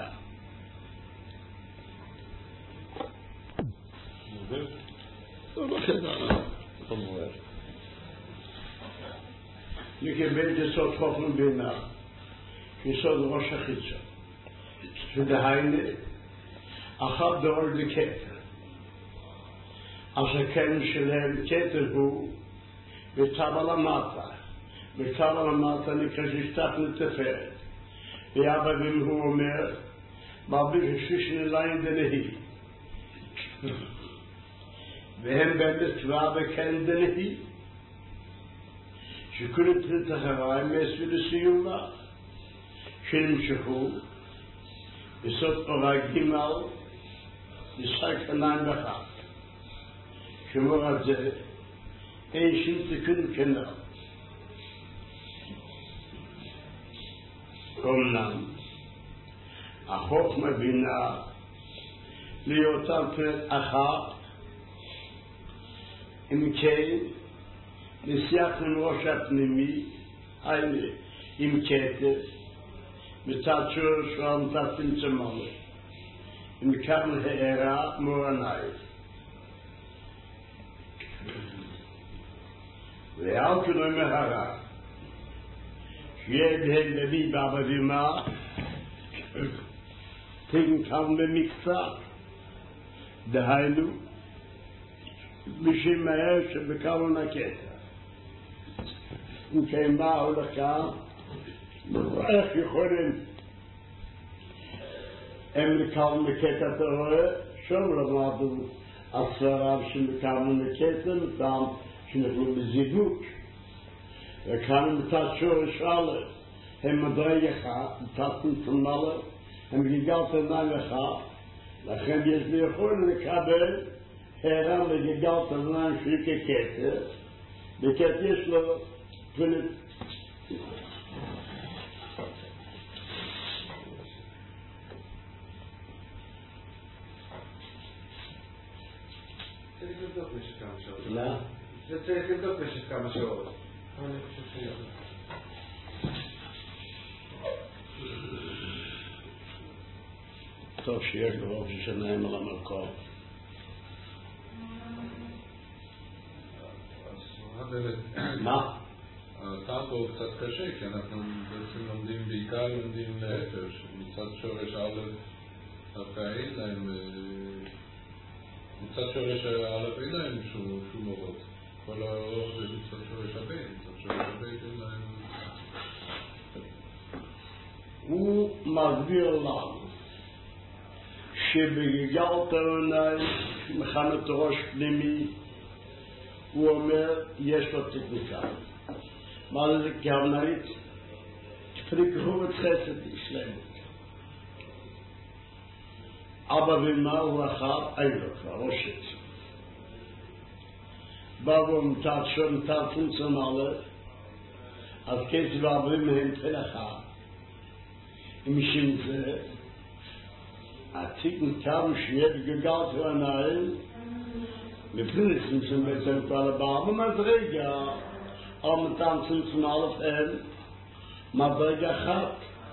לקבל יסוד חוכמה בינה יסוד ראש החיצה ודהיינה אחת דור דקטר אז הכן שלהם קטר הוא וטבל המטה נקרא ששתת לתפארת ואבא הוא אומר בביך ששני ליין דנהי והם באמת כבר בכן דנהי שכולו תריד אחריי מסבי לסיומה שנמשכו בסוד אורה גימל ישחק עיניים בחר שמור על זה אין שום תיקון כנל אומנם החוכמה בינה להיותם פרט אחת אם כן נסיח מראש הפנימי היינו עם כתר מצד שורש ומצד צמצמנו עם כמה הערה מורנאי ועל כנוי מהרה שיהיה בהם לבי באבא ומה תנקם במקצת דהיינו בשביל מהר שבכמה נקטה אם כן מה הולך כאן איך יכולים הם לקרוא מקטע תרועה שום למדו הספריו שמקרנו מקטע מטעם שנכלו בזיווק וכאן מצד שורש א' הם מדרג אחד מצד צמצמלה הם גיגלת עיניים אחד לכן יש ביכול לקבל הערה לגיגלת עיניים שהיא כקטע בקטע יש לו פנית צריך לבדוק במשך כמה שעות. לא? זה צריך לבדוק במשך כמה שעות. אני חושב שיהיה. טוב שיש ברוב ששניים על המלכות. מה? הטעם פה קצת קשה, כי אנחנו בעצם לומדים, בעיקר לומדים להפך, מצד שורש א' דווקא אין להם, מצד שורש א' אין להם שום אורות. כל האור זה מצד שורש הב', מצד שורש הב' אין להם. הוא מסביר לנו שבגיגלת העיניים מחמת ראש פנימי הוא אומר יש לו טכניקה מה זה כוונית? תפריקו את חסד שלמות אבא ומה הוא אחד אין לו כבר ראשת בבו מצד שום מצד צמצמלה אז כסף ועברים מהם תלכה משום זה הטכניקה שיהיה בגיגלת העיניים מבחינת צמצום בעצם כל הבא במדרגה על מתן צמצום א' הם מדרגה אחת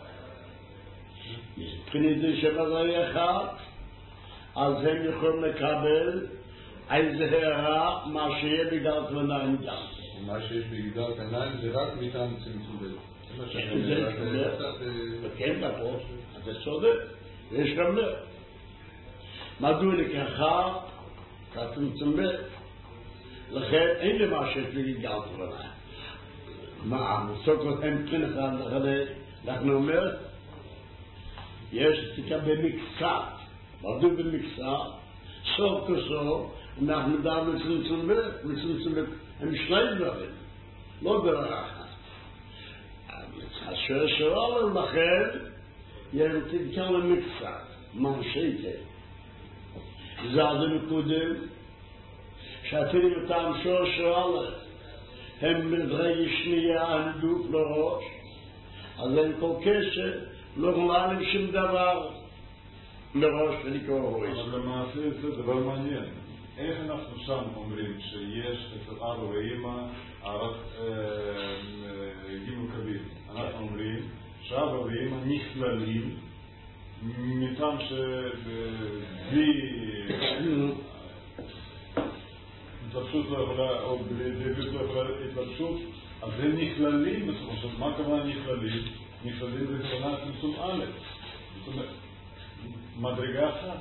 מבחינת זה שמדרגה אחת אז הם יכולים לקבל איזה הערה מה שיהיה בגיגלת העיניים גם מה שיש בגיגלת העיניים זה רק מטעם צמצום כן, נכון, זה צודק ויש גם לא מדוע לככה כצמצום ב' לכן אין למה שיש בגיגלת העיניים מה המוסוקות הם תכנכם אנחנו אומר יש תיקה במקצת מדוע במקצת סוף כסוף אנחנו מדברים מצמצום ב' הם שני דברים לא דבר אחת אשר שואל לכן ירתיקה למקצת מה שיתה זה הנקודים שאפילו אותם שואל הם מדרגה שנייה הנדוק לראש אז אין כל קשר לא מעלים שום דבר מראש ולקרוא רויס. אבל למעשה זה דבר מעניין. איך אנחנו שם אומרים שיש אצל אבא ואמא גימל כביר? אנחנו אומרים שאבא ואמא נכללים מטעם שבלי התלבשות לא יכולה, או בדיוק לא יכולה התלבשות, אז הם נכללים בסופו של דבר. מה הכוונה נכללים? נכללים זה כוונה צמצום א', זאת אומרת, מדרגה אחת.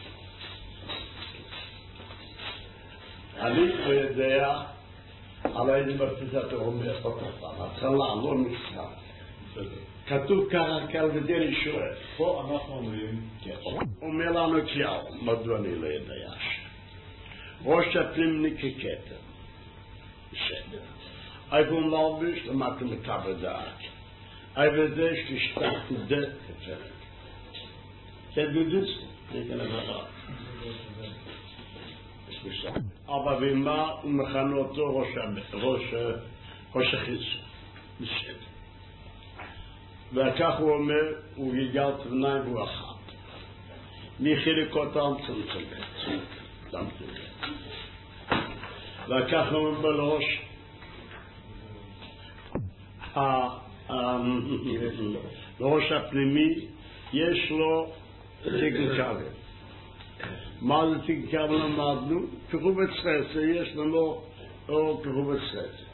אני לא יודע על איזה מפציצת אומר פתחתם, התחלה לא נפסק. כתוב כרקל ודרי שואל. פה אנחנו אומרים, אומר לנו קיאל, מדוע אני לא יודע? ראש הפנימי ככתר. בסדר. איפה מלביש למדתי מקו הדעת. איפה זה שתשתחתי דת כתרת. כדודוס, זה כאן הדבר. אבא ואמא הוא מכנה אותו ראש החיסון. בסדר. וכך הוא אומר, הוא גיגל תבניים והוא אחת. מי חילק אותם צמצמת. וכך הוא אומר בראש, לראש הפנימי יש לו תיקן כבל. מה זה תיקן כבל למדנו? כחובץ חסד, יש לנו כחובץ חסד.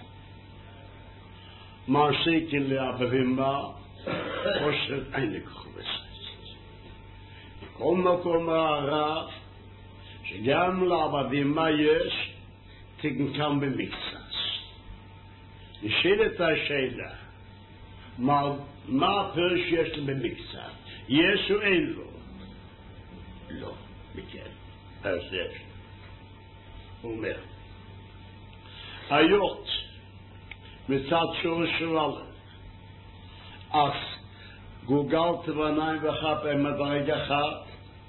מה שכן לאבא ואמא, חושב אין כחובץ חסד. כל מקום הרב, שגם לאבא ואמא יש תיקן כבל במקצת. נשאלת השאלה, מה הפרש שיש לו במקצת? יש או אין לו? לא, מכן. אז יש. הוא אומר, היות מצד שורש של הלב, אז גוגלת בעיניים ואחת עם מדרגה אחת,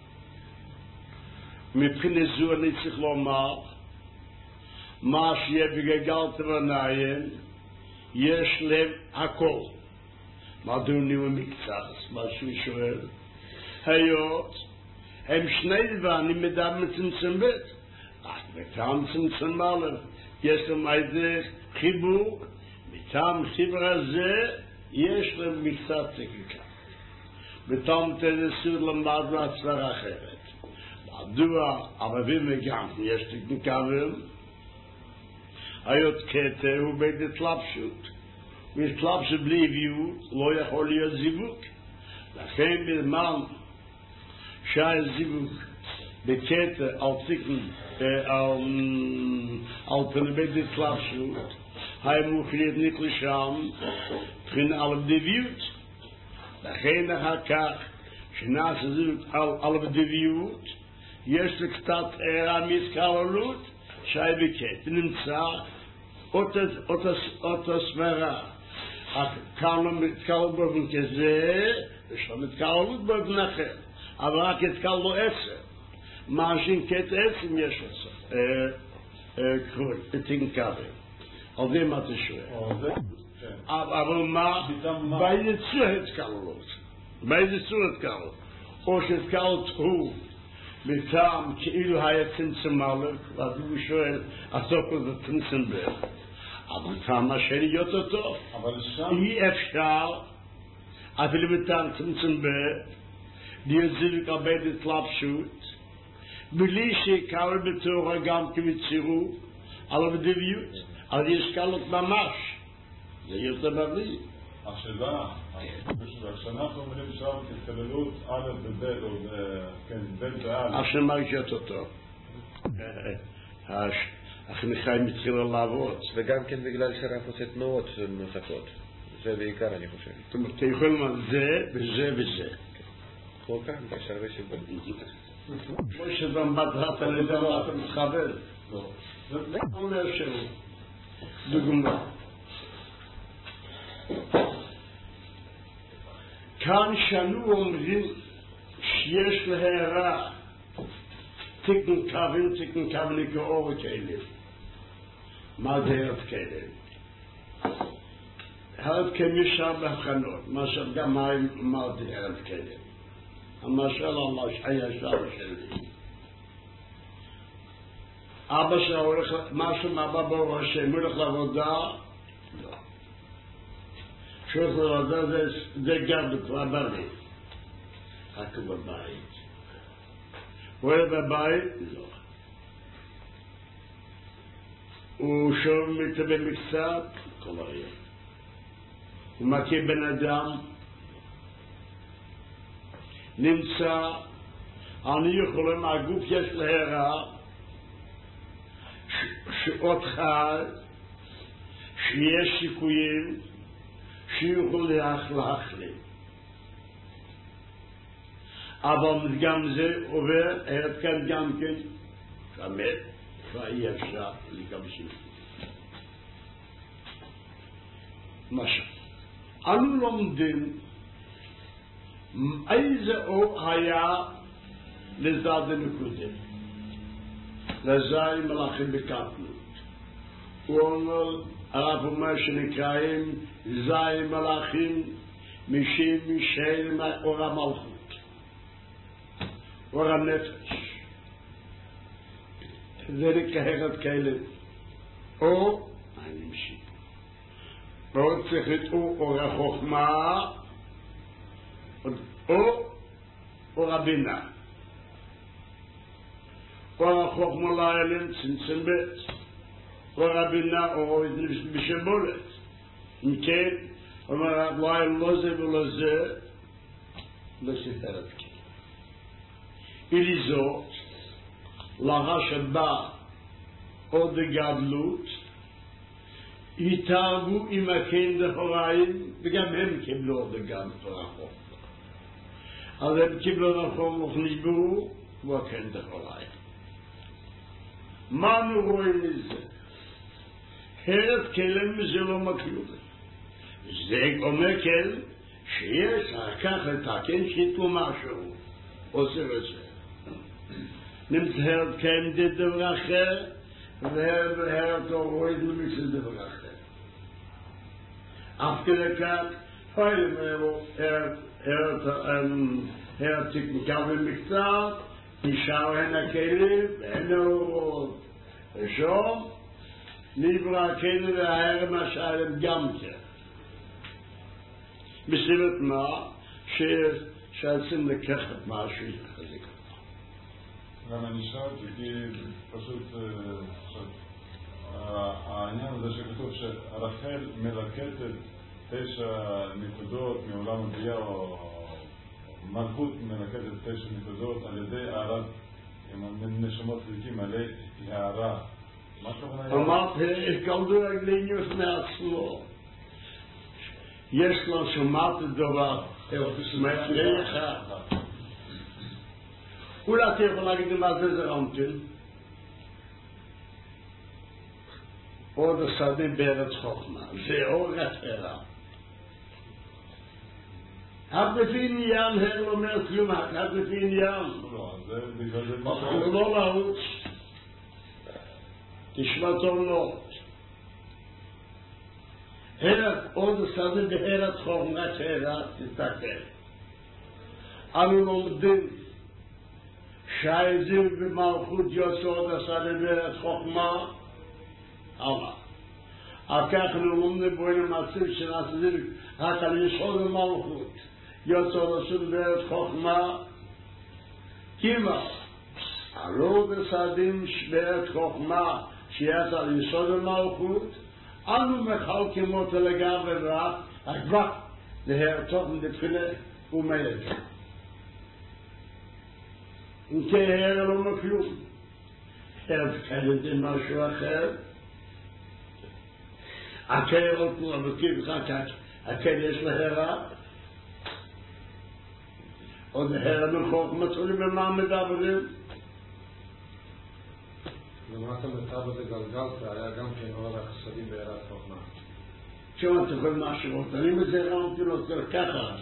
מבחינת זו אני צריך לומר, מה שיהיה בגגלת בעיניים, יש לב הכל. מה דונים במקצת? מה שהוא שואל? היות, הם שני דברים מדבר מצמצם ב' רק מטעם צמצם א', יש להם איזה חיבור, מטעם חיבור הזה יש להם מקצת תקיקה. מטעם תדסוד למד והצברה אחרת. מדוע ערבים וגם יש תקיקה בהם? היות קטע הוא בית התלבשות. מתלבשות בלי עביות לא יכול להיות זיווג. לכן בזמן שהזיווג בקטע על תיקן, על פנבית התלבשות, הם מוכנים nicht לשם, בחינה על בדביות. לכן אחר כך, שנעשה זיווג על בדביות, יש לקצת המזכללות, שהי בקטע נמצא אותה סברה. כאן לא מתקל באופן כזה, יש לו מתקלות באופן אחר. אבל רק התקל לו 10. מה שקטע 10 יש לו. קרוי, תנקבל. על זה מה אתה שואל. אבל מה? באיזה צורה התקלות? באיזה צורה התקלות? או שהתקלות הוא מטעם כאילו היה צמצם א', ואז הוא שואל, הסוף הזה צמצם ב'. אבל כמה שלהיות אותו, אי אפשר, אפילו מטעם צמצם ב', להיות זיווג על בית התלבשות, בלי שיקבל בתורה גם כמצירו, על הבדביות, אז יש קלות ממש. זה יותר בריא. השאלה, כשאנחנו אומרים שם כתללות א' וב' או ב' וא', השם מרגיש אותו. החניכיים התחילו לעבוד. וגם כן בגלל שרף עושה תנועות נוספות. זה בעיקר אני חושב. זאת אומרת, אתה יכול לומר זה וזה וזה. כמו כאן, יש הרבה שיבולים. כמו שבמטרת על ידי מה אתה מתחבר. זה אומר שהוא. דוגמה. כאן שנו אומרים שיש להערה תיקן כוון כאור כאלה. מה זה הרב כאלה? הרב כאלה ישר בהבחנות, מה שגם אמרתי הרב כאלה. המשל הישר שלי. אבא שלו הולך, משהו מאבא ברוך השם, הוא הולך לעבודה? לא. כשהוא הולך לעבודה זה גר בכבר בבית. רק הוא בבית. הוא הולך בבית? לא. הוא שוב מתאבד מקצת? כל היום. הוא מכיר בן אדם? נמצא, אני יכולים, הגוף יש להרע, שעות חד, שיש סיכויים שיוכלו להחלים. אבל גם זה עובר, עד כאן גם כן, באמת, כבר אי אפשר להיכבשים. משהו. אנו לומדים איזה אור היה לזד הנקודה. לזי מלאכים בקטנות. הוא אומר, הרב אומר שנקראים זי מלאכים משל אור המלכות. אור הנפש. זה נקראת כאלה. או, אני משיב. או צריך לתאור אור החוכמה, או אור הבינה. אור החוכמה לאלם צמצם בית. אור הבינה אור בשבולת. אם כן, אומר לא זה ולא זה, לא ספרת כן. אלי זאת, לאחר שבא עוד גדלות, התערבו עם הכן דחוריים, וגם הם קיבלו עוד גדלות רחוק. אז הם קיבלו רחוק וחליבו, וכן דחוריים. מה אנו רואים מזה? הרת כלם זה לא מקלוב. זה אומר כן, שיש כך לתקן שיתו משהו, עושה וזה. נמצא הרת כלם זה דבר אחר, והרת רואים למקסל דבר אחר. אף כדי כך, הרת תקניקה במקצת, נשאר הן הכלים והן האורות. ושום נברא הכלים והערם השארם גם כן. בסיבת מה? שעצים לקחת משהו יחזיק. גם אני שאלתי, כי פשוט העניין הזה שכתוב שרחל מלקטת 9 נקודות מעולם הבריאה, או מלכות מלקטת 9 נקודות על ידי הערת עם נשמות צדיקים עלי הערה. מה הכוונה? אמרתי, גלדו רגליניוס מעצמו. יש לו שמעת דבר, מעצמי אחד. אולי אתה יכול להגיד מה זה רמתיל? עוד השדים בארץ חוכמה. זה אור התהרה. הפפין ים, הר אומר כלום, הפפין ים. לא, זה בגלל זה... לא להוץ. תשמע טוב מאוד. עוד השדים בארץ חוכמה, תהרה, תסתכל. אנו לומדים שהאזיר במלכות יוצא עוד השדה בארץ חוכמה, אבל כך נאמרים בוין המצב שנעשים רק על יסוד המלכות יוצא עוד השדה בארץ חוכמה, כימה הלא בסדים בארץ חוכמה שיצא על יסוד המלכות, אנו מחלקים אותו לגבי רק כבר להרתוך מבחינה ומייד. אם כהר לא מכלום, הר כאן זה משהו אחר. הכהר עוד כמו המקיב לך, הכהר יש להרה. עוד הר מחוק מצאולים במה מדברים. למרת המצב הזה גלגלת, היה גם כן אור החסדים בעירת חוכמה. שמה אתה יכול משהו, אני מזה רמתי לו ככה.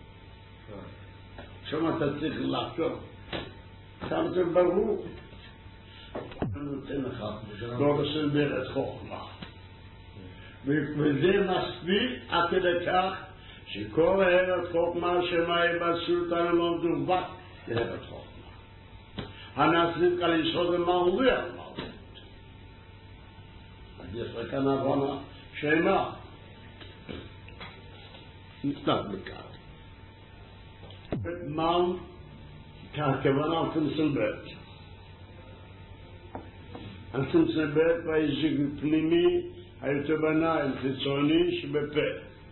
שמה אתה צריך לחשוב. זה ברור. אני נותן לך, לא בסדר בארץ חוכמה. וזה מספיק עד כדי כך שכל הערת חוכמה שמאי בסולטן לא דווקא הערת חוכמה. הנעשים כאן יסוד המעולי על מעלות. אז יש לכאן הבנה שמה נצטרך בכך. מה כהכוונה על צמצם בית. על צמצם בית והיזיג פנימי היותר בניים חיצוני שבפה.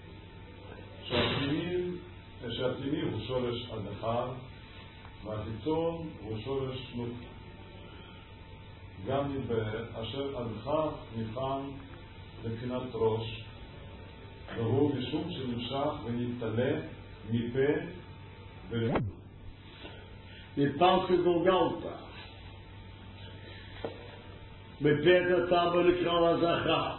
שהפנימי הוא שורש הדחר והחיצון הוא שורש נוק. גם אשר הדחר נבחן לבחינת ראש והוא משום שנמשך ונתעלה מפה מפלקי גולגלתא בפתע טבע נקרא לזכר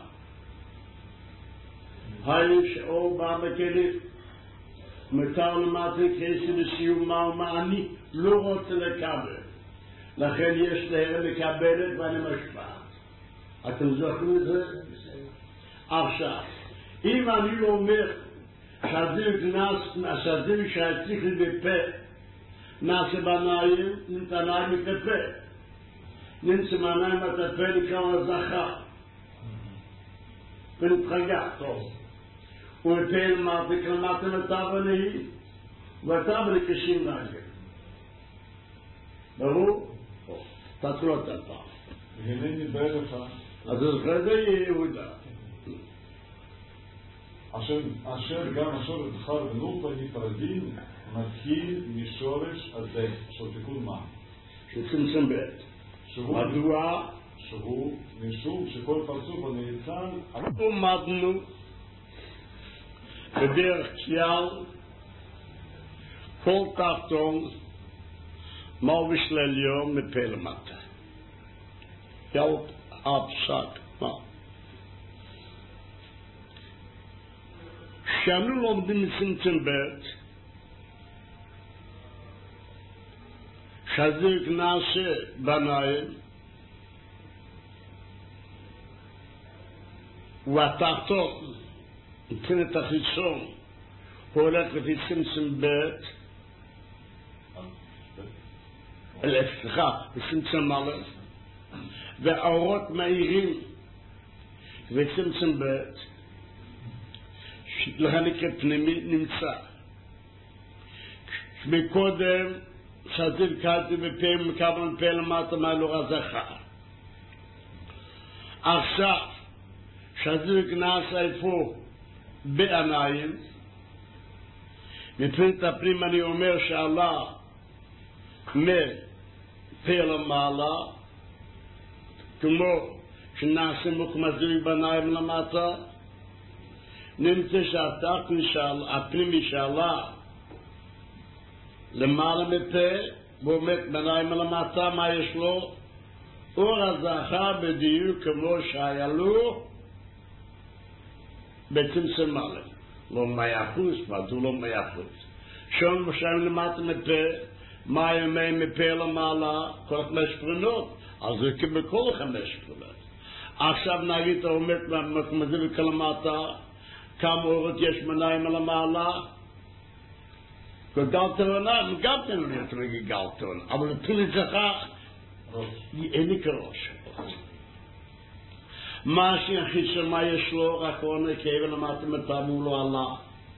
היש או בא בכלים מותר למטה כסי לסיום מה אני לא רוצה לקבל לכן יש להם לקבלת ואני משפעת. אתם זוכרים את זה? עכשיו אם אני אומר שהזיר שהצליח לי בפה נעשה בניים נתניים את הפה נמצא מניים את הפה נקרא לזכר ונתחגע טוב ומפה למטה כלמטה לטבע נהי והטבע לקשים רגל ברור? תתלות על פעם והנה נדבר לך אז זה יהודה אשר גם השורש זכר ונוקבה נפרדים מתחיל משורש הזה של תיקון מה? שצמצם בית מדוע? שהוא משום שכל פרצוף הנאצל עומדנו בדרך כלל כל תחתון מלביש לעליון מפה למטה יאללה הפסק מה? כשאנו לומדים מצמצם בית שהזיק נעשה בניים והתחתון מבחינת החיצון הוא הולך לפי צמצם בית וצמצם א' והאורות מהירים וצמצם בית לכן נקרא פנימי נמצא מקודם שהזיר קלתי בפה מקבל מפה למטה מעלור הזכר עכשיו שהזיר כנס איפה בעיניים מבחינת הפנים אני אומר שעלה מפה למעלה כמו שנעשה מוקמזיר בעיניים למטה נמצא שהפנימי שעלה למעלה מפה ועומד בעיניים למטה מה יש לו? אור הזכר בדיוק כמו שהיה לו בצמצם א' לא 100% מדוע לא 100% שום משם למטה מפה מה ימי מפה למעלה כל 5 פרונות אז זה כבכל 5 פרונות עכשיו נגיד עומד במקמזיר כלמטה כמה אורות יש מניים על המעלה וגלתונה גם כן לא יותר גלתון אבל לפני זכר אין לי כראש מה שהכי שמה יש לו רק עונה כאבן למטה מטעמו לו עלה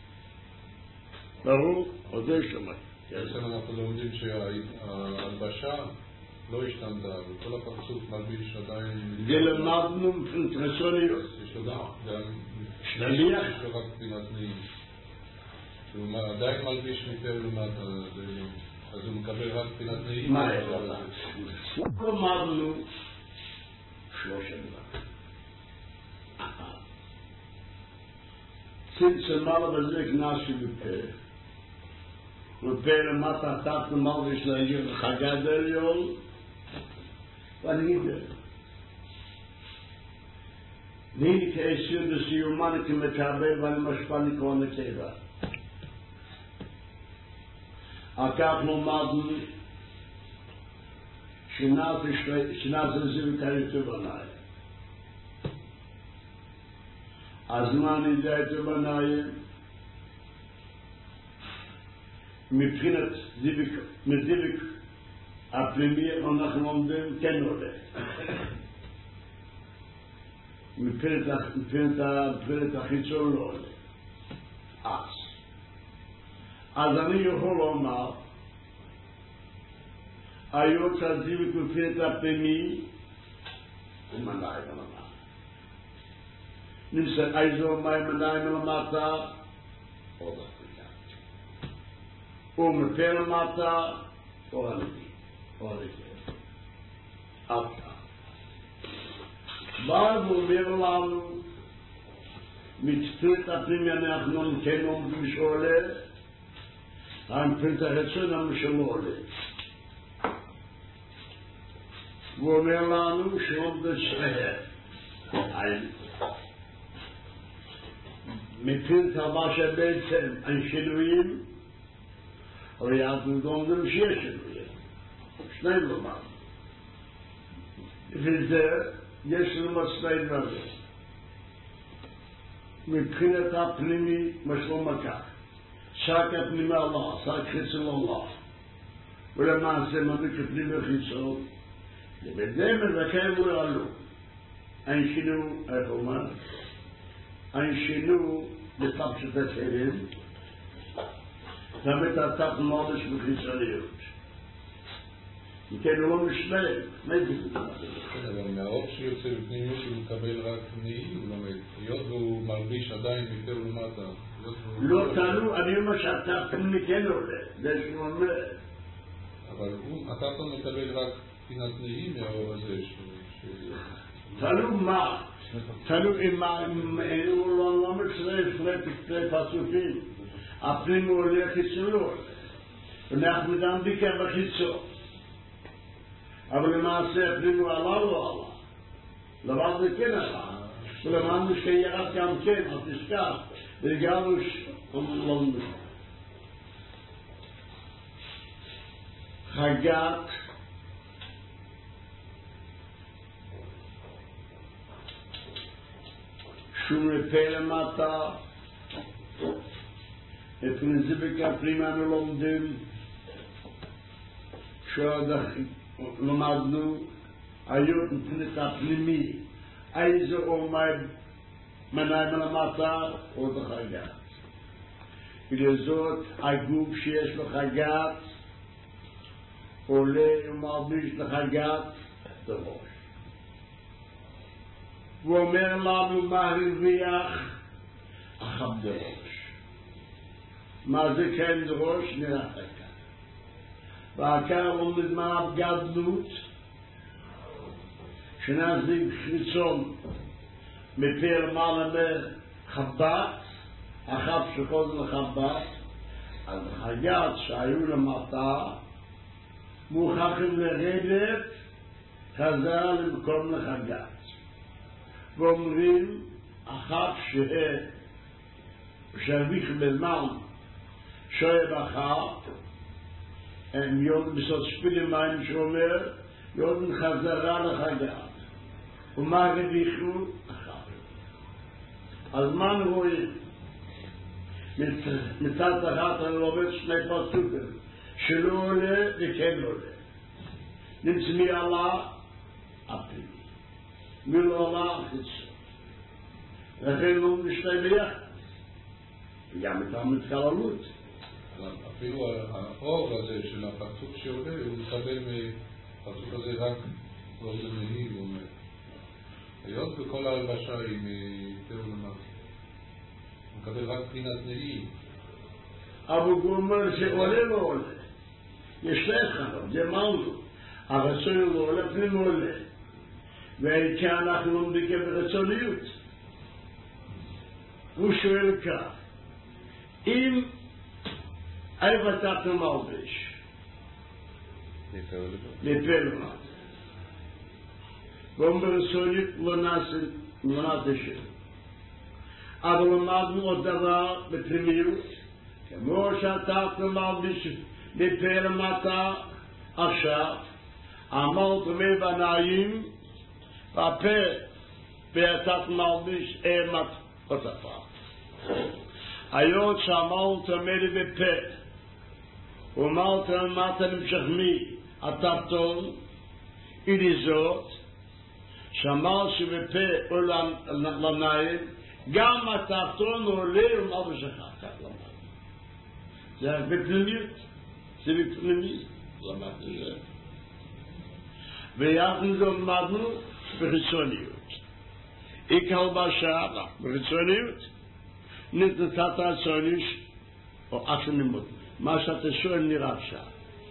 ברור? עוד זה שמה בעצם אנחנו לומדים שההלבשה לא השתנתה וכל הפרצוף מלביש עדיין זה למדנו מבחינת ראשוניות יש לו גם שליח יש לו רק פינת נעים הוא עדיין מלביש מפה ולמטה אז הוא מקבל רק פינת נעים מה יש לך? למדנו 3 דבר צמצם מעלה בזה כנסי בפה ופה למטה תחת מלביש להגיד חגד עליון ואני אגיד אני כאסיר בסיומן כמקבל ואני משפע נקרא נקבה כך נאמרנו שנעשה זיו כאיתו בנאי אז מה נדע איתו בנאי מבחינת זיוויק הפנימי אנחנו לומדים כן עולה. מבחינת החיצון לא עולה. אז אני יכול לומר, היות שהזיוויק מבחינת הפנימי, הוא מנהי מלמטה. נמצא איזו מנהי מלמטה, עוד הפנימי. הוא מפה למטה, או הלבי, או הלבי. עד כאן. ואז הוא אומר לנו, מצפית הפנימי אנחנו כן עומדים שעולה, מבחינת הרצון המשלו עולה. הוא אומר לנו שעומד שחר. מבחינת מה שבעצם אין שינויים, אבל אנחנו עומדים שיש שינויים. שני לומר. וזה יש לנו שני דברים. מבחינת הפנימי משלום מכך. שק הפנימי Allah, שק חיצון Allah. ולמעשה מדוק הפנימי חיצון. ובזה מזכר הוא יעלו. אין שינו, איך אומר? אין שינו בפרשת התהילים. גם את התת מודש בחיצוניות. כן, הוא לא משלם. מה זה? אבל מהאור שיוצא בפנימיות הוא מקבל רק נהי, הוא לומד. היות והוא מרגיש עדיין יותר למטה. לא תלו, אני אומר שאתה פנימי כן עולה. זה שהוא אומר. אבל אתה לא מקבל רק פינת נהי מהאור הזה. תלו מה? תלו אם הוא לא מצטרף שני פסוקים. הפנימי עולה חיצונות. ואנחנו גם ביקר בחיצון. אבל למעשה הפנימי עלה לא עלה. לבד זה כן עלה. ולמענו שירד גם כן, אז תשכח. והגענו לא חגת שהוא מפה למטה את נזיבק הפנימי אנו לומדים שעוד למדנו היום מבחינת הפנימי איזה עומד מנהי מלמטה עוד החגת ולזאת הגוף שיש לו חגת עולה ומרביש לחגת את הראש הוא אומר לנו מה הרוויח החב דראש מה זה כן דראש נראה כאן והעיקר עומד מה גדלות שנזיג חיצון מפה למעלה מחבת החב שקודם לחבת אז חגת שהיו למטה מוכרחים לרדת חזרה למקום לחגת ואומרים החב שהרוויח בזמן שואב אחר הם יודעים בסוד שפילים מים שאומר יודעים חזרה לחגת ומה הרוויחו אחר אז מה רואים מצד אחת אני לומד שני פסוקים שלא עולה וכן עולה נמצא מי עלה הפנימי מי לא עלה החיצון לכן לא משתי ביחד וגם את המתקללות אפילו האור הזה של הפרצוף שעולה הוא מקבל מהפרצוף הזה רק לא נהי הוא אומר היות בכל ההלבשה היא מפה ולמטה הוא מקבל רק פינת נהי אבל הוא אומר שעולה לא עולה יש שתי חנות, זה מלנו הרצון לא עולה, פנים עולה וכי אנחנו לומדים ברצוניות הוא שואל כך אם איפה אתה מלביש מפה למטה ואומר רצונית לא נעשה שם אבל למדנו עוד דבר בפנימיות כמו שאתה מלביש מפה למטה עכשיו אמרת מבנאים והפה ואתה מלביש אימת אותפה היות שאמרת מלי בפה ומלת למטה נמשכמי התחתון, איני זאת, שאמר שבפה עולה לניים, גם התחתון עולה ומל בשכח. זה רק בפנימיות, זה בפנימיות, למדנו זה. ויחד זה למדנו בחיצוניות. עיקר בשעה, בחיצוניות, נתנת הציוניש, או אקשן לימוד. מה שאתה שואל נראה שם.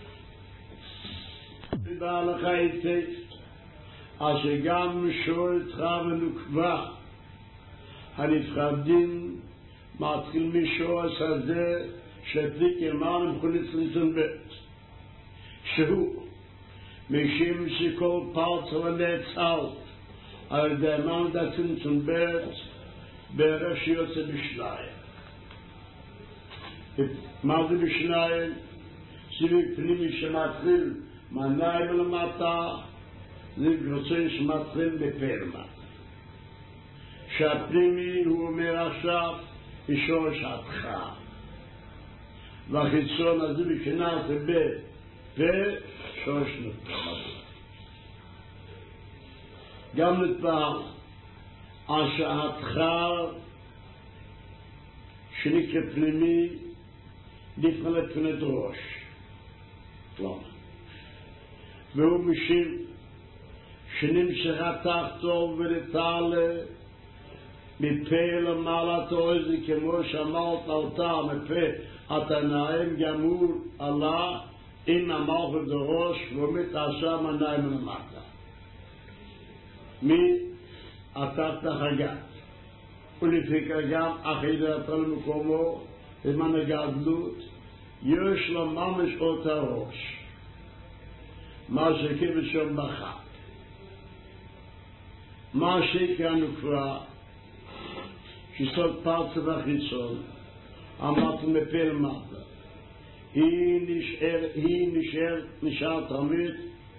ובהלכה היטב, אז שגם שואלתך ונוקבה, הנפחדים מתחיל משורש הזה, שתיק ימר למחולית צמצום בית. שהוא, משום שכל פרץ ונצל, על ידי מנדה צמצום בית, בערך שיוצא בשניים. מה זה בשניים? סיביק פנימי שמתחיל מהניים ולמטה, זה גרוצים שמתחיל בפה למטה. שהפנימי הוא אומר עכשיו, ישורש התחלה. והחיצון הזה בכנס בפה, שורש נתפר. גם נתפר, שהתחל שנקרא פנימי נפנה לפני ראש. למה? והוא משם שנמשכה תחתו ונתעלה מפה למעלת אוזן, כמו שאמרת עלתה מפה התנאים, גם הוא עלה עם המלכות בראש ומתעשה מניים למטה. התחת החגת. ולפי גם אחידתה למקומו למען הגדלות, יש לו ממש אותה ראש. מה שכיבד שם בחד. מה שהקראנו כבר, שסוד פרצה וחיצון, אמרתי מפה למטה. היא נשארת תמיד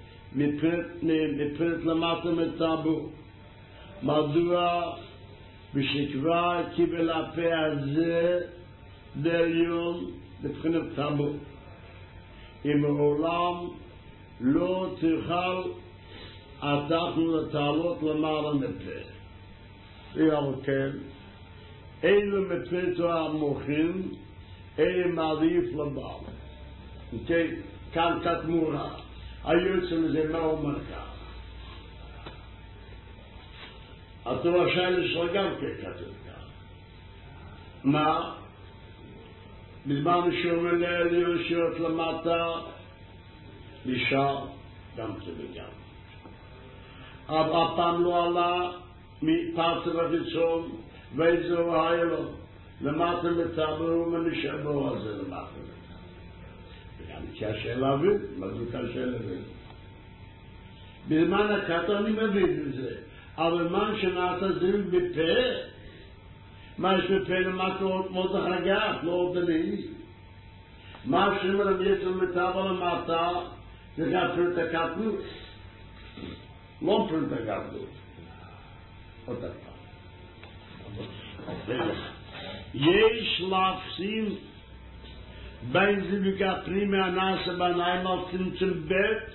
מפנת למטה מטאבו. מדוע? בשכבה קיבל הפה הזה דעליון מבחינת טאבו. אם העולם לא תוכל אנחנו לתעלות למעלה מפה. ועל כן, אלו מפתו המוחים, אלו מעדיף לבעל. כאן כתמורה, היוצא מזה מה אומר כך. התורה שלנו גם ככתוב כך. מה? בזמן שאומר לעליון שירות למטה, נשאר גם כבגם. אבל הפעם לא עלה מפרצה וחיצון, ואיזו היה לו. למטה מטאבו ונשאר בו הזה למטה. וגם קשה להבין, מה זה קשה להבין? בזמן הקטע אני מבין את זה. אבל מה שנעשה זה בפה, מה שבפה למטה עוד החגת, לא עוד דני. מה שמרמייץ למטאבה למטה, זה גם פרט הקטנות. לא פרט הקטנות. עוד הקטנות. יש להפסים בין זיווג הפנימי הנעשה בעיניים על צמצום בית,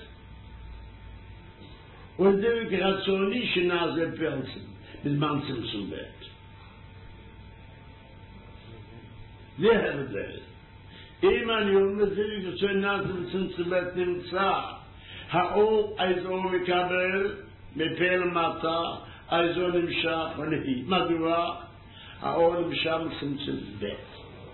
und der rationalische Nase Pelzen mit Manzen zum Bett. Der Herr der. Immer Junge sind zu Nase zum Bett nimmt sa. Hao also Kabel mit Pelmata also im Schaf und nicht. Madua hao im Schaf zum Bett.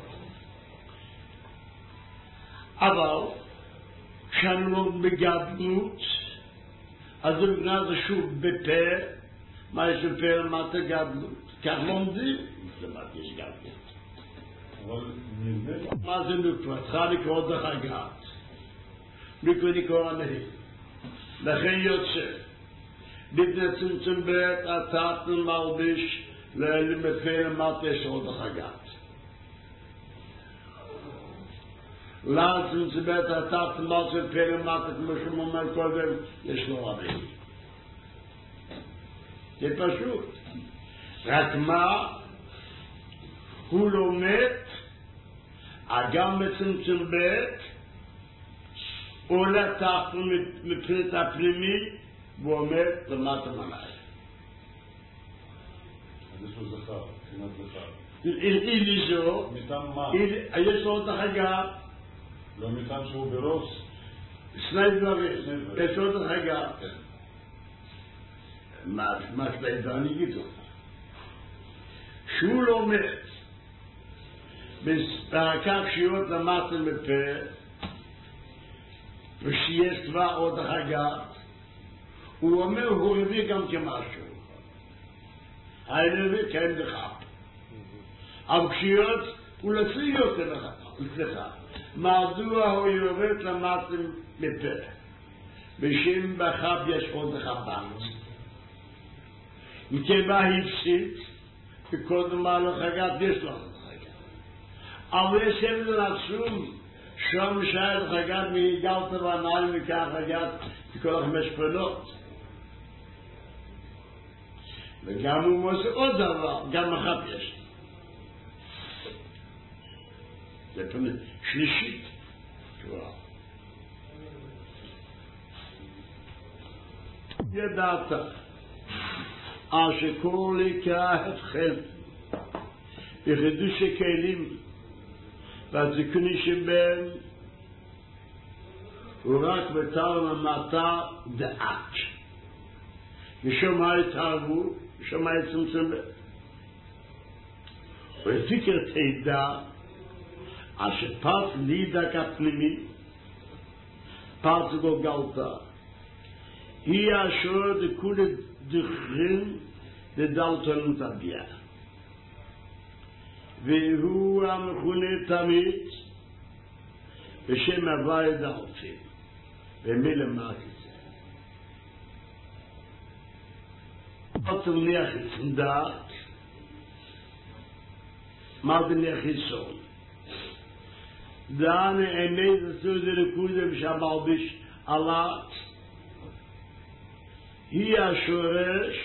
Aber kann man begabnut אז הוא נגנז שוב בפה, מה יש בפה למטה גדלות. כך לומדים, למטה יש גדלות. מה זה נקרא? צריכה לקרוא דרך הגעת. לקרוא הנהי. לכן יוצא. לפני צמצום בית, התחתן מלביש לאלה מפה למטה יש עוד דרך הגעת. לעצם צבאת התחת מלצת פרמטה כמו שאומר קודם, יש לו רבים. זה פשוט. רק מה? הוא לומד, גם בצמצום בית, עולה תחתו מבחינת הפנימי, והוא אומר למטה מלאי. אז יש לו זכר, מבחינת זכר. אילי זו, מטעם מה? יש לו את החגה, לא מטעם שהוא בראש. שני דברים, יש לו את החגה. כן. מה שני דברים אני אגיד לך. שהוא לומד, בהרכב שיעות למטה מפה, ושיש כבר עוד החגה, הוא אומר, הוא הביא גם כמשהו. הערבי כן בכך. אבל כשיות הוא לצריך יותר לך. מדוע הוא יורד למטה מפה? בשם בחב יש עוד החבת. מכיבה הפסיד, וקודם מה לא חגת, יש לו חגת. אבל יש הבדל עצום, שום שייך חגת מהגלת ועניים מכך חגת בכל 5 פנות. וגם הוא עושה עוד דבר, גם אחת יש. זה פונה שלישית. ידעת, שכל יקרא אתכם בחידוש הכלים והתיקונים שבהם הוא רק בתר למטה דעת. ושם התערבו, ושם צמצם. ופיקר תדע אשר פרט לידק הפנימי, פרט גולגלתה, היא אשר דכולה דכרין לדלתון תביע. והוא המכונה תמיד בשם הווי דלתים, ומילה מקיצה. אתם ניח דעת, מה זה ניח יסוד? דענה אמת עשו זה לקודם שהמלביש עלת, היא השורש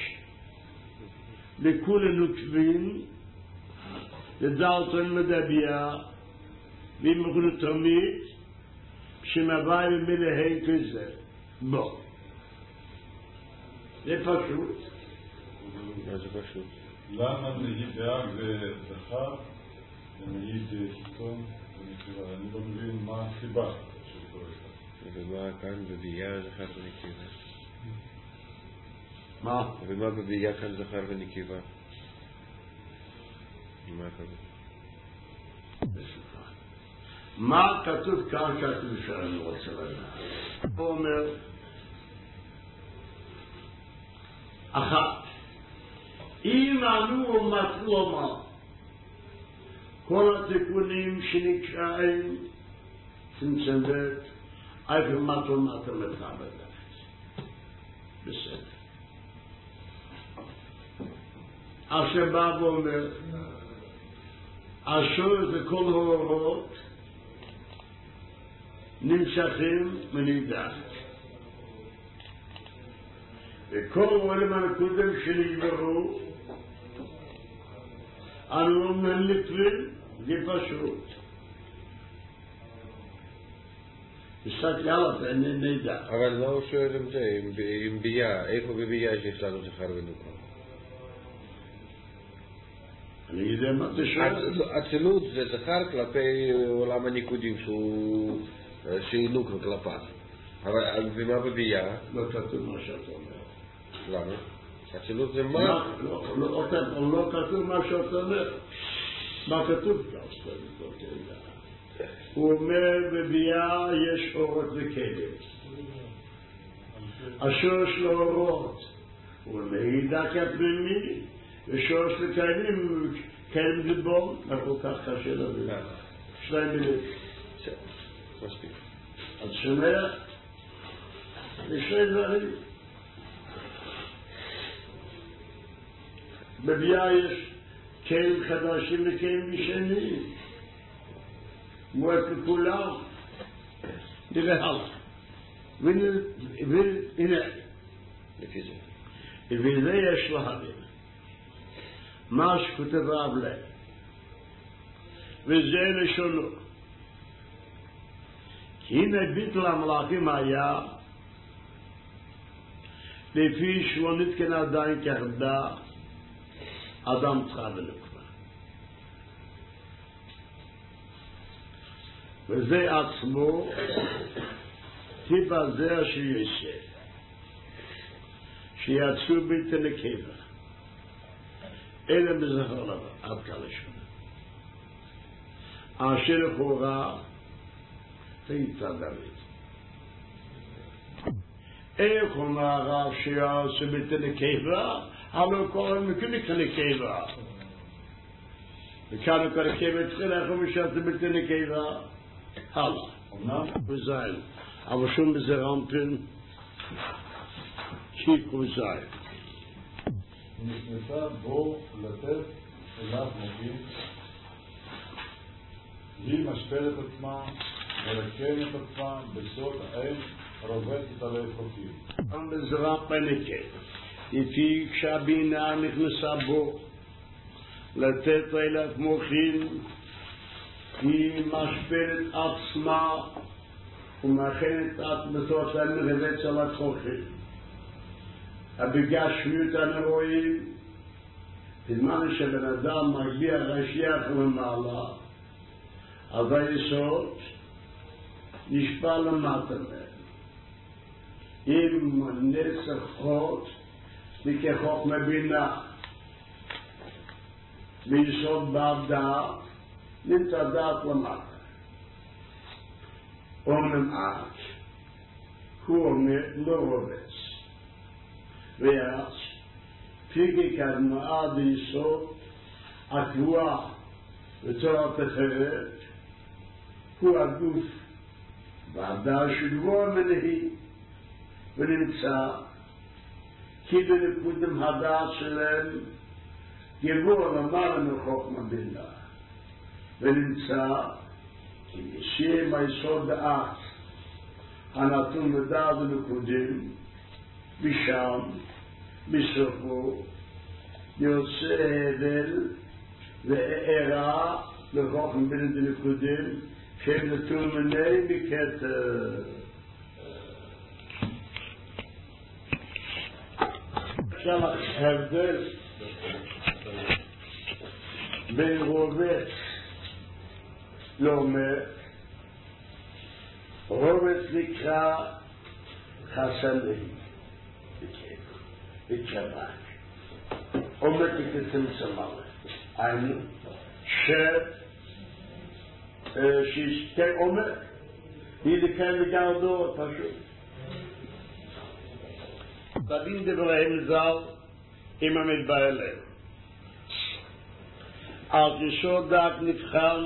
לכול נוקבים, לדלתון מדביע, ומכונה תמיד, שמביא מלהי כזה. בוא. זה פשוט. מה זה פשוט? למה נגיד דאג זה זכר, ונגיד חיתון, אני לא מבין מה הסיבה של כל אחד. ומה כאן בבייה זכר ונקבה? מה? ומה בבייה כאן זכר ונקבה? מה כזה? מה כתוב כאן כתוב שאני רוצה לדעת? הוא אומר, אחת, אם אנו מצלומה כל התיקונים שנקראים צמצמת, איפה מטה מתחבדת. בסדר. אשר בא ואומר, אשר זה כל ההורות נמשכים מנידח. וכל עולם הנקודם שנגברו, אנו אומרים לפרים, זה פשוט. הסתכלי עליו, אני נדע. אבל מה הוא שואל עם זה, עם בייה, איפה בבייה שיש לנו זכר ונוקבה? אני יודע מה זה שואל. אצילות זה זכר כלפי עולם הניקודים שהיא נוקבה כלפיו. אבל ומה בבייה? לא כתוב מה שאתה אומר. למה? אצילות זה מה? לא כתוב מה שאתה אומר. מה כתוב כאן? הוא אומר בבייה יש אורות וכלים. השורש לא אורות. הוא מעידה כפנימי, ושורש לכלים, כלים גיבור, מה כל כך קשה להבין. 2 מילים. מספיק. אז שומע, לשני דברים. בבייה יש כלים חדשים וכלים ישנים. מועט לכולם. נראה הלאה. והנה. לפי זה. וזה יש להבין. מה שכותב רב לב. וזה לשונו. הנה ביטל המלאכים היה לפי שלא נתקן עדיין כחדה אדם צריכה ולקווה. וזה עצמו טיפה זה שישב שיצאו בלתי נקבה אלה מזכר לבא עד כלשון אשר לכאורה תיצא דוד איך אומר הרב שיעשו בלתי נקבה הלא קוראים מכניק נקבה וכאן כל נקבה תחיל איך הוא משעשו בלתי נקבה הלאה וזיין אבל שום בזה רמפין שיק וזיין נכנסה בו לתת אליו מוקים היא משפרת עצמה מרקן את עצמה בסוד האם רובצת עלי חוקים גם בזרם פניקה לפי כשהבינה נכנסה בו לתת אליו מוקים היא משפרת עצמה ומכנת עצמתו של רבץ על התוכן הבגשמיות הנרואים בזמן שבן אדם מגביע רשיח למעלה אז היסוד נשפע למטה אם נסח חוט וכחוק מבינה ביסוד בעבדה נמצא דעת למטה אומנם עד הוא אומר לא רובץ ואז פיקי כדמאה ביסוד הקבועה וצורת אחרת הוא הגוף ועדה שגבוה מנהי ונמצא כי בנקודם הדעת שלהם גבוה למעלה מחוכמה בינה ונמצא כי נשאר מהיסוד דעת הנתון לדעת ונקודים משם בסופו יוצא הבל וערה לחוכמה בינה ונקודים שהם נתון מני מקטר עכשיו ההבדל בין רובץ לאומר רובץ נקרא חסני בקרבק אומר כתצמצם היינו שישתה אומר היא לקיים לגרדו פשוט תבין דבריהם זל עם המדבר אליהם על יסוד דעת נבחן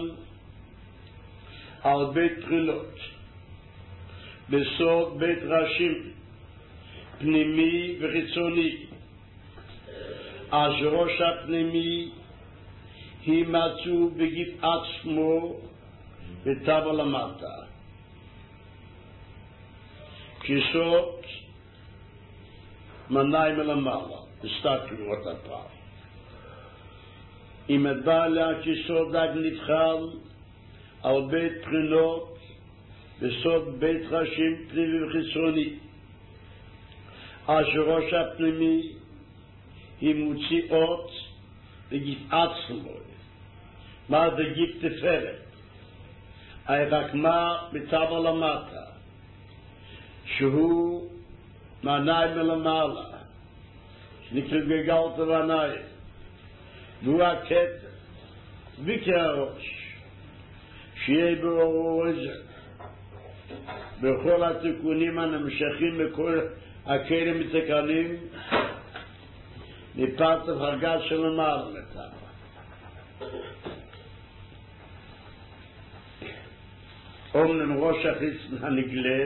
על בית תחילות בסוד בית ראשים פנימי וחיצוני אשר ראש הפנימי הימצאו בגוף עצמו וטבע למטה כיסות מניים למעלה הסתכלו אותה פעם אם את באה להכיסות דג נבחן על בית בחינות בסוד בית ראשים פנימי וחיצוני אשר ראש הפנימי היא מוציאות בגוף עצמו מה זה גוף תפארת רק מה בטבע למטה שהוא מעניים מלמעלה שנקרא גלגלת ועניים והוא הכתר וכהראש שיהיה ברור איזה בכל התיקונים הנמשכים בכל הכלים מתקנים מפת הפרגה של המעלה לטבע אומנם ראש החיצן הנגלה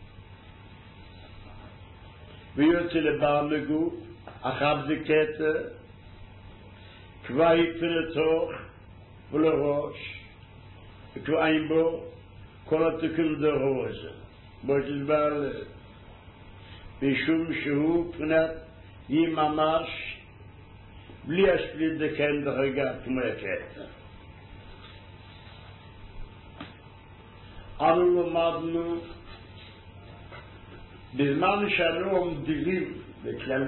ויוצא לבעל מגוף אחב זה כתר כבר יפן לתוך ולראש וכבר אין בו כל התיקון דורו הזה בו תדבר לב משום שהוא פנת היא ממש בלי השפליט דקן דרגה כמו הכתר אנו למדנו בזמן שאנו עומדים בכללים